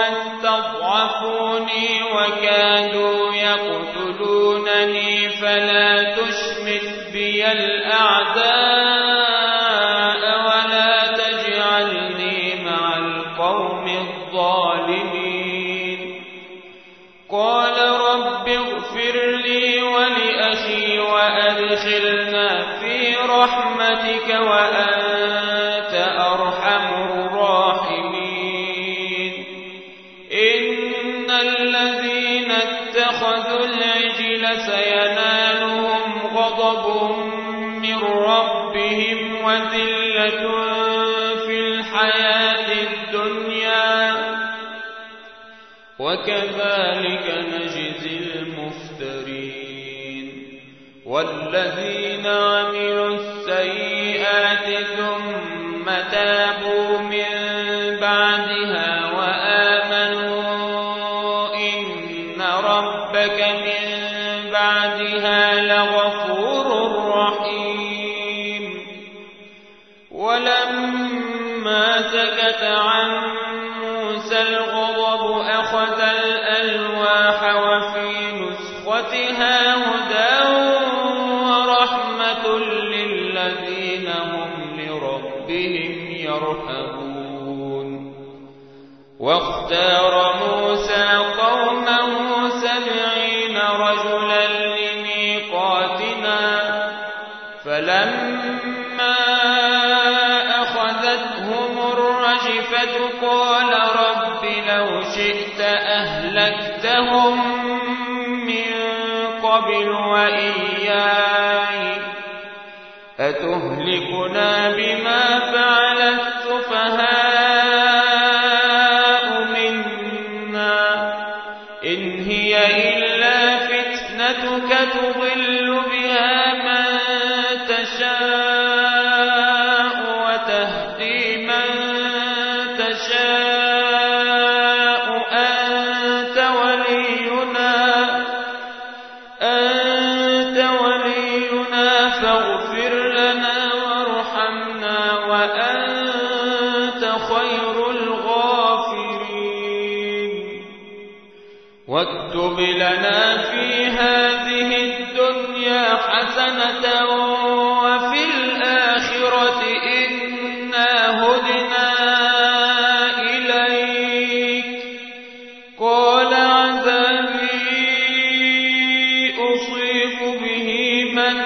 استضعفوني وكادوا يقتلونني فلا تشمت بي الأعداء ولا تجعلني مع القوم الظالمين قال رب اغفر لي ولأخي وأدخلنا في رحمتك وأنت أرحم الراحمين إن الذين اتخذوا العجل سينالهم غضب من ربهم وذلة في الحياة الدنيا وكذلك نجزي المفترين والذين عملوا السيئات ثم تابوا من بعدها وآمنوا إن ربك من بعدها لغفور رحيم ولما سكت عن موسى الغضب أخذ الألواح وفي نسختها هدى ورحمة للذين هم لربهم يرهبون واختار موسى قومه 70 رجلا لميقاتنا فلما أخذتهم الرجفة قال رب لو شئت أهلكتهم من قبل وإياي أتهلكنا بما فعل السفهاء منا إن هي إلا فتنتك تضل بها من تشاء وتهدي من تشاء أنت ولينا فاغفر لنا وارحمنا وأنت خير الغافرين واكتب لنا في هذه الدنيا حسنة وفي الآخرة إنا هدنا إليك قال عذابي أصيب به من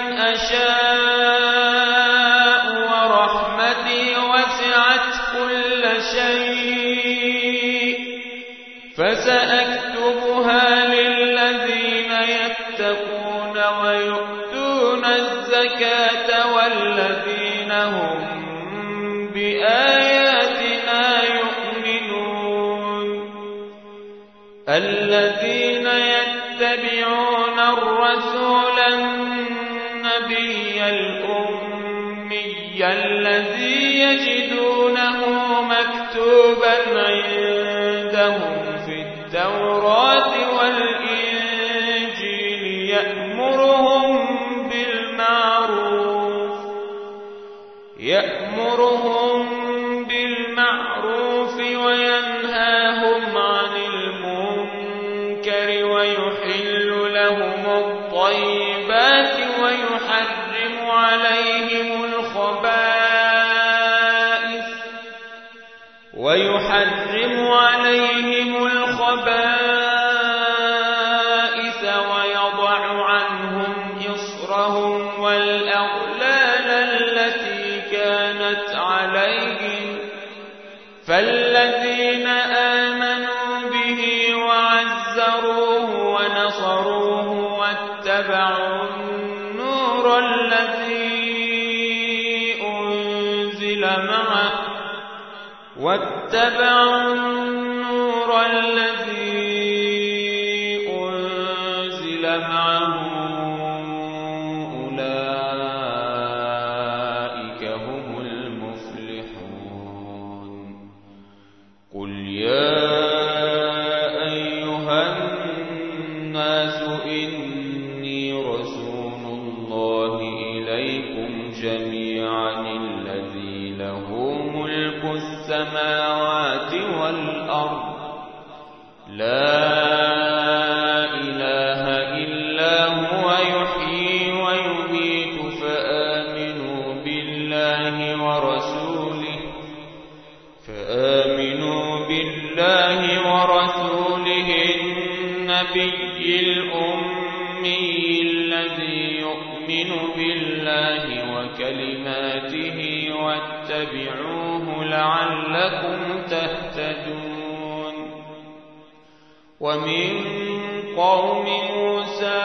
أشاء ورحمتي وسعت كل شيء فسأكتبها للذين يتقون ويؤتون الزكاة والذين هم بآياتنا يؤمنون الذين يتبعون الرسول النبي الأمي الذي يجدونه مكتوبا عندهم في التوراة والإنجيل يأمرهم بالمعروف وينهاهم عن المنكر ويحل لهم الطيبات ويحرم عليهم الخبائث ويضع عنهم إصرهم والأغلال التي كانت عليهم فالذين آمنوا به وعزروه ونصروه واتبعوا النور الذي أنزل معه أولئك هم المفلحون قل يا أيها الناس إني رسول الله إليكم جميعا الذي له ملك السماوات والأرض لا إله إلا هو يحيي ويميت الله ورسوله النبي الأمي الذي يؤمن بالله وكلماته واتبعوه لعلكم تهتدون. ومن قوم موسى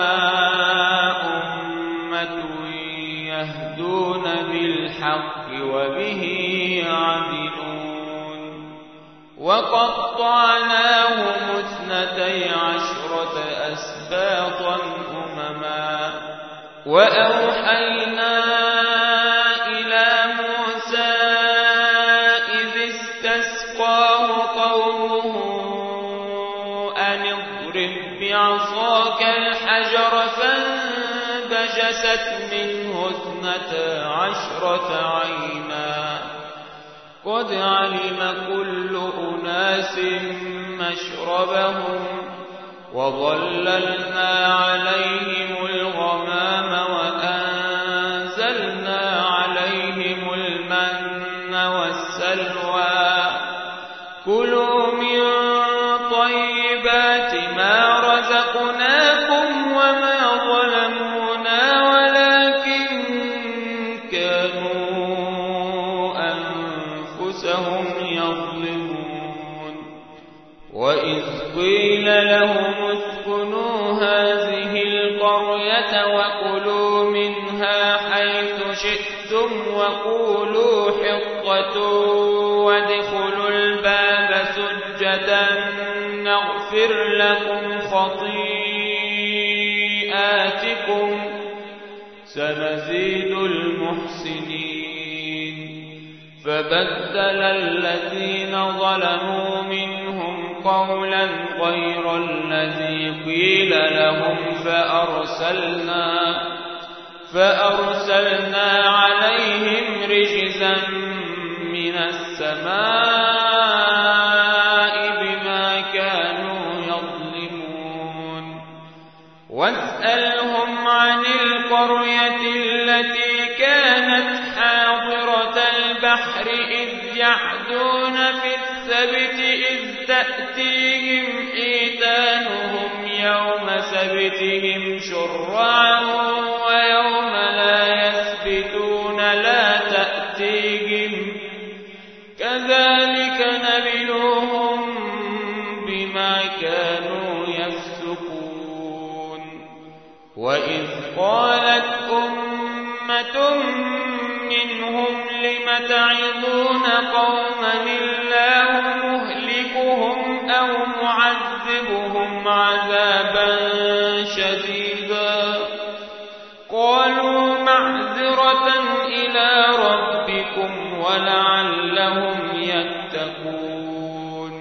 أمة يهدون بالحق وبه يعدلون. وقطعناهم 12 أسباطا أمما وأوحينا إلى موسى إذ استسقاه قومه أن اضرب بعصاك الحجر فانبجست منه 12 عينا قد علم كل أناس مشربهم وظللنا عليهم الغمام وأنزلنا عليهم المن والسلوى كلوا من طيبات ما رزقناكم وما ظلمونا ولكن كانوا أنفسهم يظلمون. وإذ قيل لهم اسكنوا هذه القرية وكلوا منها حيث شئتم وقولوا حطة وادخلوا الباب سجدا نغفر لكم خطيئاتكم سنزيد المحسنين. فبدل الذين ظلموا منهم قولا غير الذي قيل لهم فأرسلنا عليهم رجزا من السماء بما كانوا يظلمون. واسألهم عن القرية التي كانت حاضرة البحر إذ يعدون في السبت إذ تأتيهم حيتانهم يوم سبتهم شرعا ويوم لا يسبتون لا تأتيهم كذلك نبلوهم بما كانوا يفسقون. وإذ قالت أمة منهم لم تعظون قوما الله مهلكهم أو معذبهم عذابا شديدا قالوا معذرة إلى ربكم ولعلهم يتقون.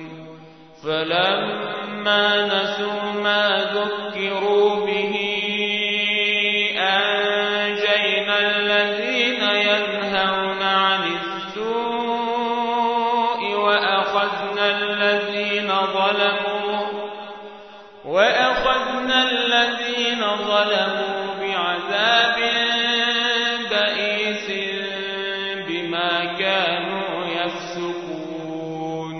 فلما نسوا ما ذكروا به أنجينا الذين ينهون عن السوء وأخذنا الذين ظلموا بعذاب بئيس بما كانوا يفسقون.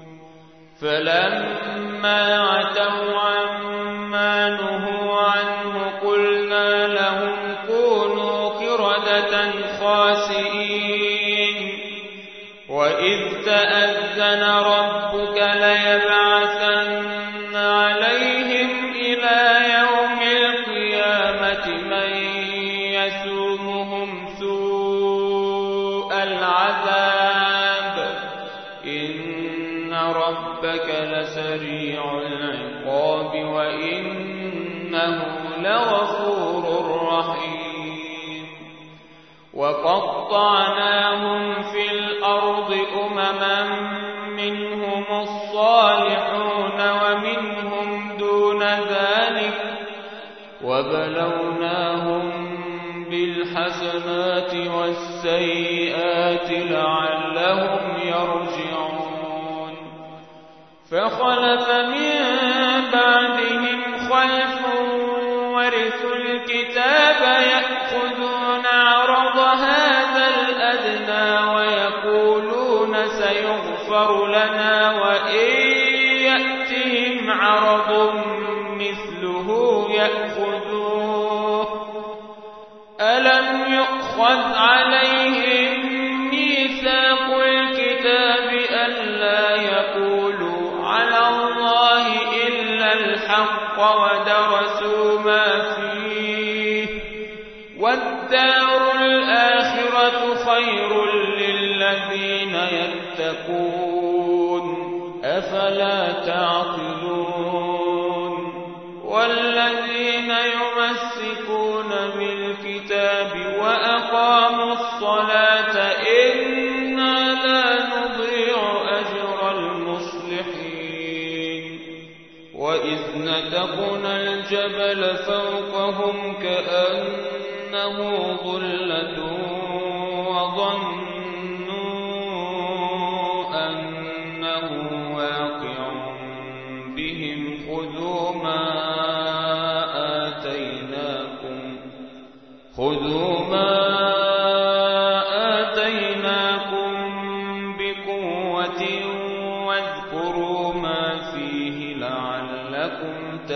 فلما عتوا عما نهوا عنه قلنا لهم كونوا قردة خاسئين. وإذ تأذن ربك ليبعثن عليهم إلى يوم القيامة من يسومهم سوء العذاب إن ربك لسريع العقاب وإنه لغفور رحيم. وقطعناهم في الأرض أمما منهم الصالحون ومنهم دون ذلك وبلوناهم بالحسنات والسيئات لعلهم يرجعون. فخلف من بعدهم خلف ورثوا الكتاب يأخذون عرض هذا الأدنى ويقولون سيغفر لنا وإن ألم يؤخذ عليهم ميثاق الكتاب ألا يقولوا على الله إلا الحق ودرسوا ما فيه والدار الآخرة خير للذين يتقون أفلا تعقلون والذين يمسكون بالكتاب وأقاموا الصلاة إنا لا نضيع أجر المصلحين وإذ نتقنا الجبل فوقهم كأنه ظلة وظنوا أنه واقع بهم خذوا ما آتيناكم بقوة واذكروا ما فيه لعلكم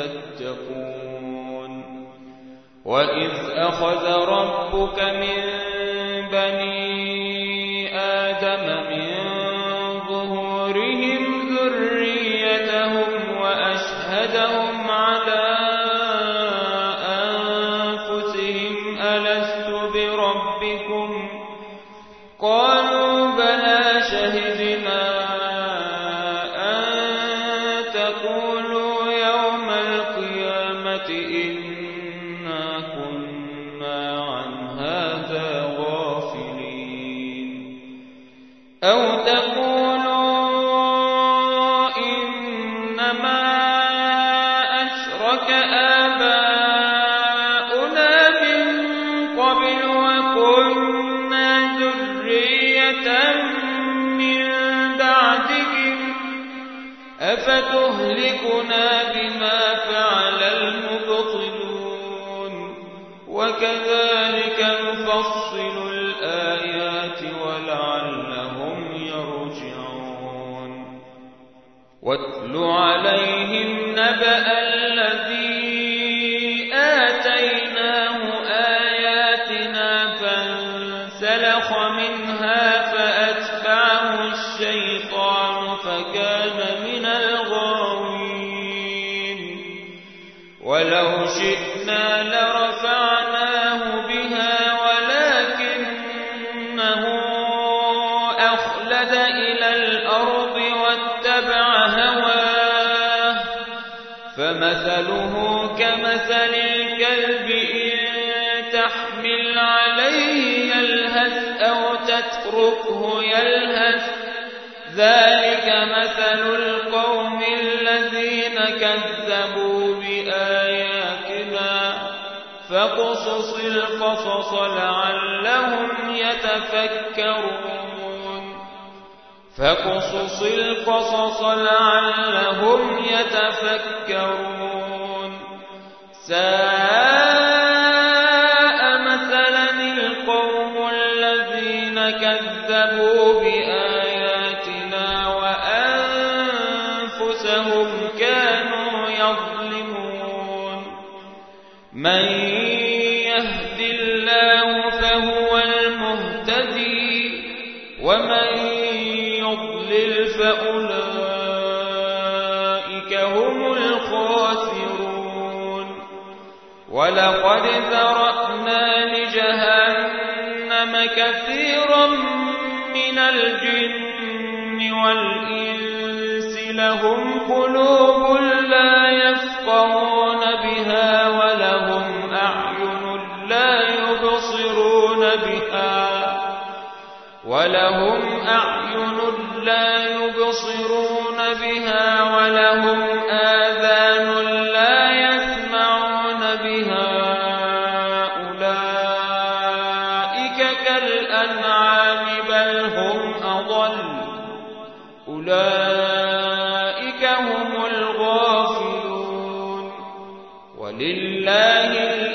تتقون وإذ أخذ ربك من بني آدم من ظهورهم ذريتهم وأشهدهم على ألست بربكم قالوا بلى شهدنا أن تقولوا يوم القيامة إنا كنا عن هذا غافلين أو تقولوا إنما أشرك آباؤنا وكنا ذرية من بعدهم أفتهلكنا بما فعل المبطلون وكذلك نفصل الآيات ولعلهم يرجعون واتل عليهم نبأ الذي آتيناه فانسلخ منها فأتبعه الشيطان فكان من الغاوين ولو شئنا لرفعناه بها ولكنه أخلد إلى الأرض واتبع هواه فمثله كمثل الكلب إن تحمل عليه يلهث أو تتركه يلهث ذلك مثل القوم الذين كذبوا بآياتنا فاقصص القصص لعلهم يتفكرون ساء مثلا القوم الذين كذبوا بآياتنا وأنفسهم كانوا يظلمون من يهد الله فهو المهتدي ومن يضلل فأولئك هم الخاسرون ولقد ذرأنا لجهنم كثيرا من الجن والإنس لهم قلوب لا يفقهون بها ولهم أعين لا يبصرون بها ولهم آذان لا يسمعون بها أولئك كالأنعام بل هم أضل أولئك هم الغافلون ولله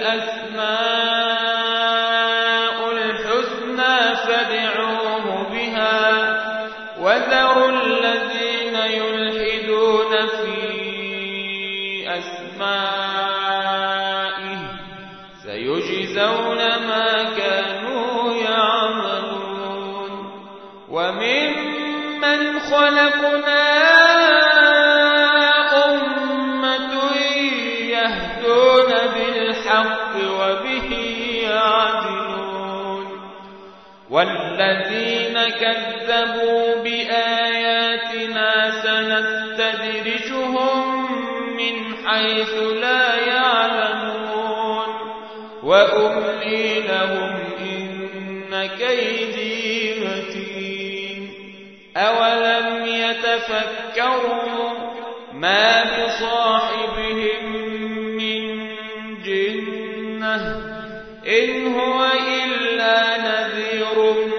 الأسماء الحسنى فادعوه بها وذروا الذين يلحدون في أسمائه سيجزون ما كانوا يعملون وممن خلقنا أمة يهدون بالحق وبه يعدلون والذين كذبوا بآياتنا سنستدرجهم من حيث لا يعلمون وأملي لهم إن كيدي متين أولم يتفكروا ما بصاحبهم من جنة إن هو إلا نذير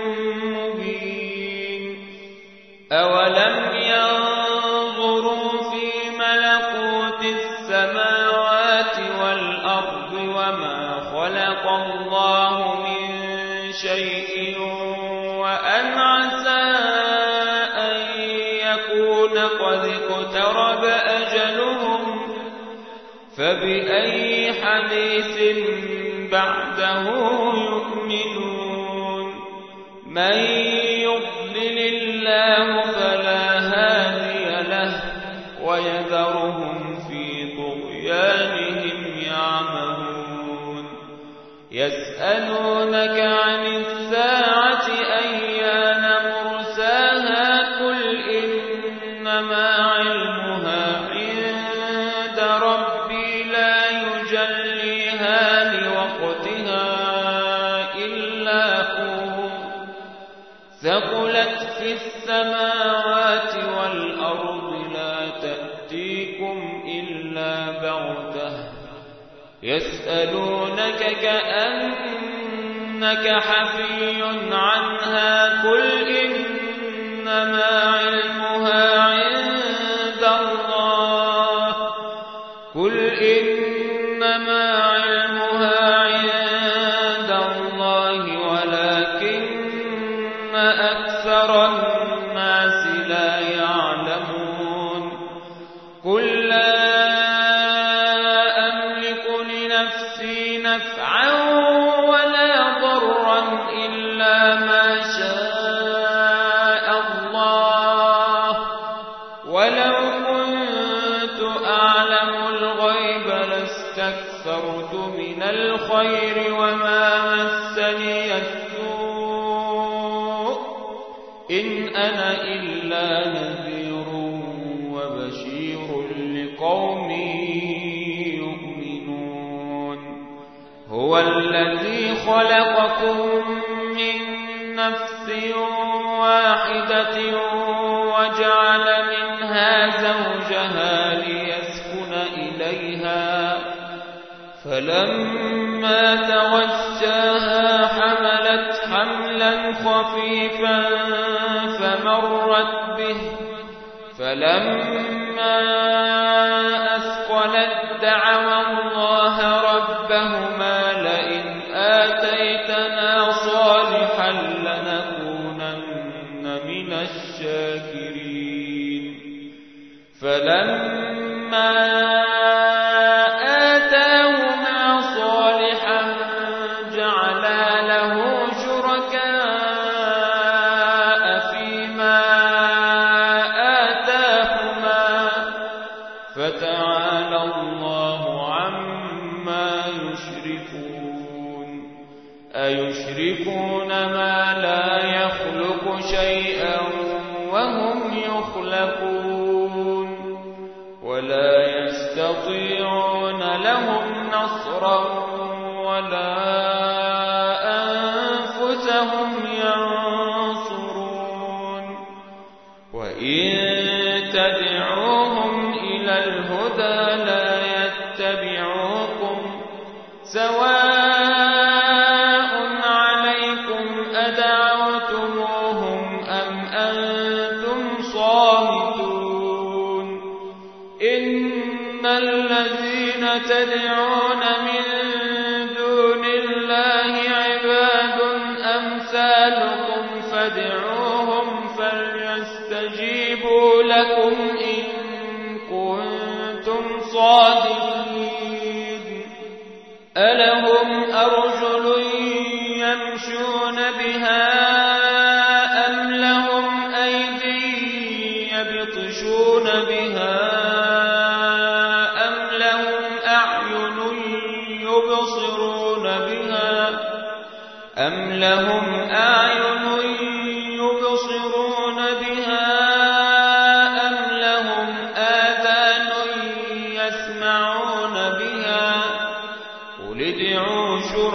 مبين أولم ينظروا في ملكوت السماوات والأرض وما خلق الله من شيء وأن عسى أن يكون قد اقترب أجلهم فبأي حديث بعده يؤمنون من يضلل الله فلا هادي له ويذرهم في طغيانهم يعمهون يسألونك عن الساعة أيان مرساها قل إنما علمها عند ربي لا يجليها لوقتها إلا هو ثقلت في السماوات والأرض لا تأتيكم إلا بغتة يسألونك كأنك حفي عنها قل إنما علمها عند الله قل إنما علمها عند الله ولكن أكثر الناس لا يعلمون قل لا أملك لنفسي نفعا ولا ضرا إلا ما شاء الله ولو كنت أعلم الغيب لاستكثرت من الخير وما مسني السوء إن أنا إلا نذير وبشير لقوم يؤمنون هو الذي خلقكم من نفس واحدة وجعل منها زوجها ليسكن إليها فلما توجاها حملت حملا خفيفا فمرت به فلما أثقلت دعوا الله ربهما لئن آتيتنا صالحا لنكونن من الشاكرين فلما آتاهما صالحا جعلا له شركاء فيما آتاهما فتعالى الله عما يشركون أيشركون ما لا يخلق شيئا وهم يخلقون ولا يستطيعون لهم نصرا ولا أنفسهم ينصرون وإن تدعوهم إلى الهدى لا يتبعوكم سواء عليكم أدعوتموهم أم أنتم صامتون إن الذين تدعون من دون الله عباد أمثالكم فادعوهم فليستجيبوا لكم إن كنتم صادقين ألهم أرجل أم لهم أعين يبصرون بها أم لهم آذان يسمعون بها قل ادعوا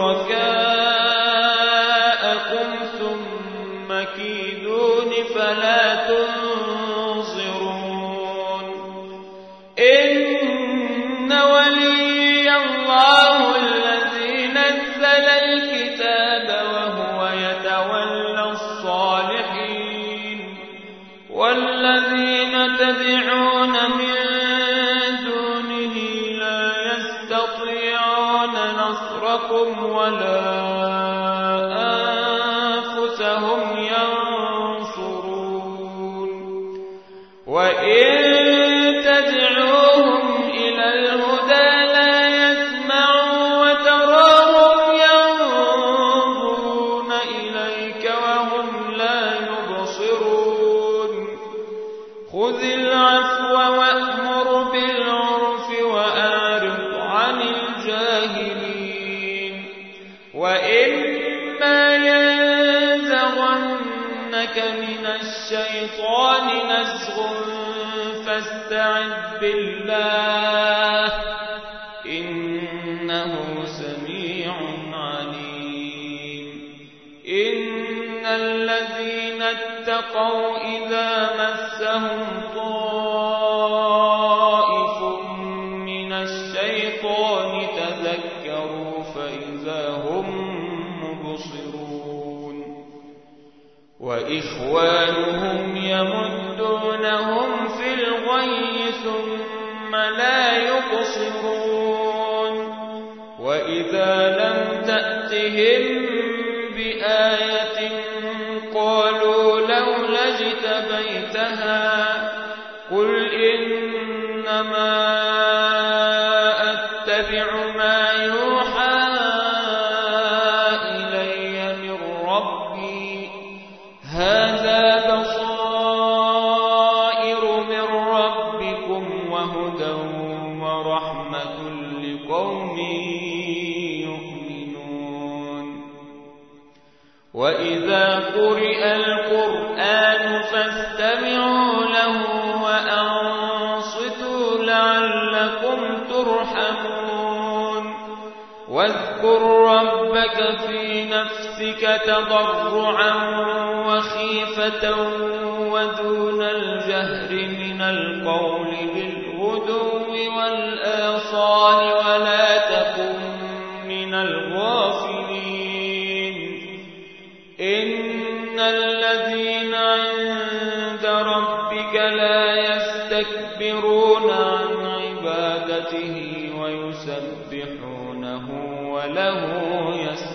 شركاءكم ثم كيدون فلا تنظرون إن ولي الله الذي نزل الكتاب وهو يتولى الصالحين والذين تدعون من دونه لا يستطيعون نصركم ولا أنفسهم ينصرون وإن تدعوهم إلى الهدى لا يسمعوا وتراهم ينظرون إليك وهم لا يبصرون خذ العفو وأمر بالعرف وأعرض عن الجاهلين وإما ينزغنك من الشيطان نزغ فاستعذ بالله إنه سميع عليم إن الذين اتقوا إذا مسهم طائف من الشيطان تذكروا فإذا هم مبصرون وإخوانهم يمدونهم في الغي ثم لا يقصرون وإذا لم تأتهم بآية قالوا لولا اجتبيتها قل إنما أتبع ما يوحى إلي من ربي هذا بصائر من ربكم وهدى ورحمة لقوم يؤمنون وإذا قرئ القرآن فاستمعوا له وأنصتوا لعلكم ترحمون واذكر ربك في نفسك تضرعا وخيفة ودون الجهر من القول بالغدو والآصال ولا تكن من الغافلين إن الذين عند ربك لا يستكبرون عن عبادته ويسبحونه وله يسبحون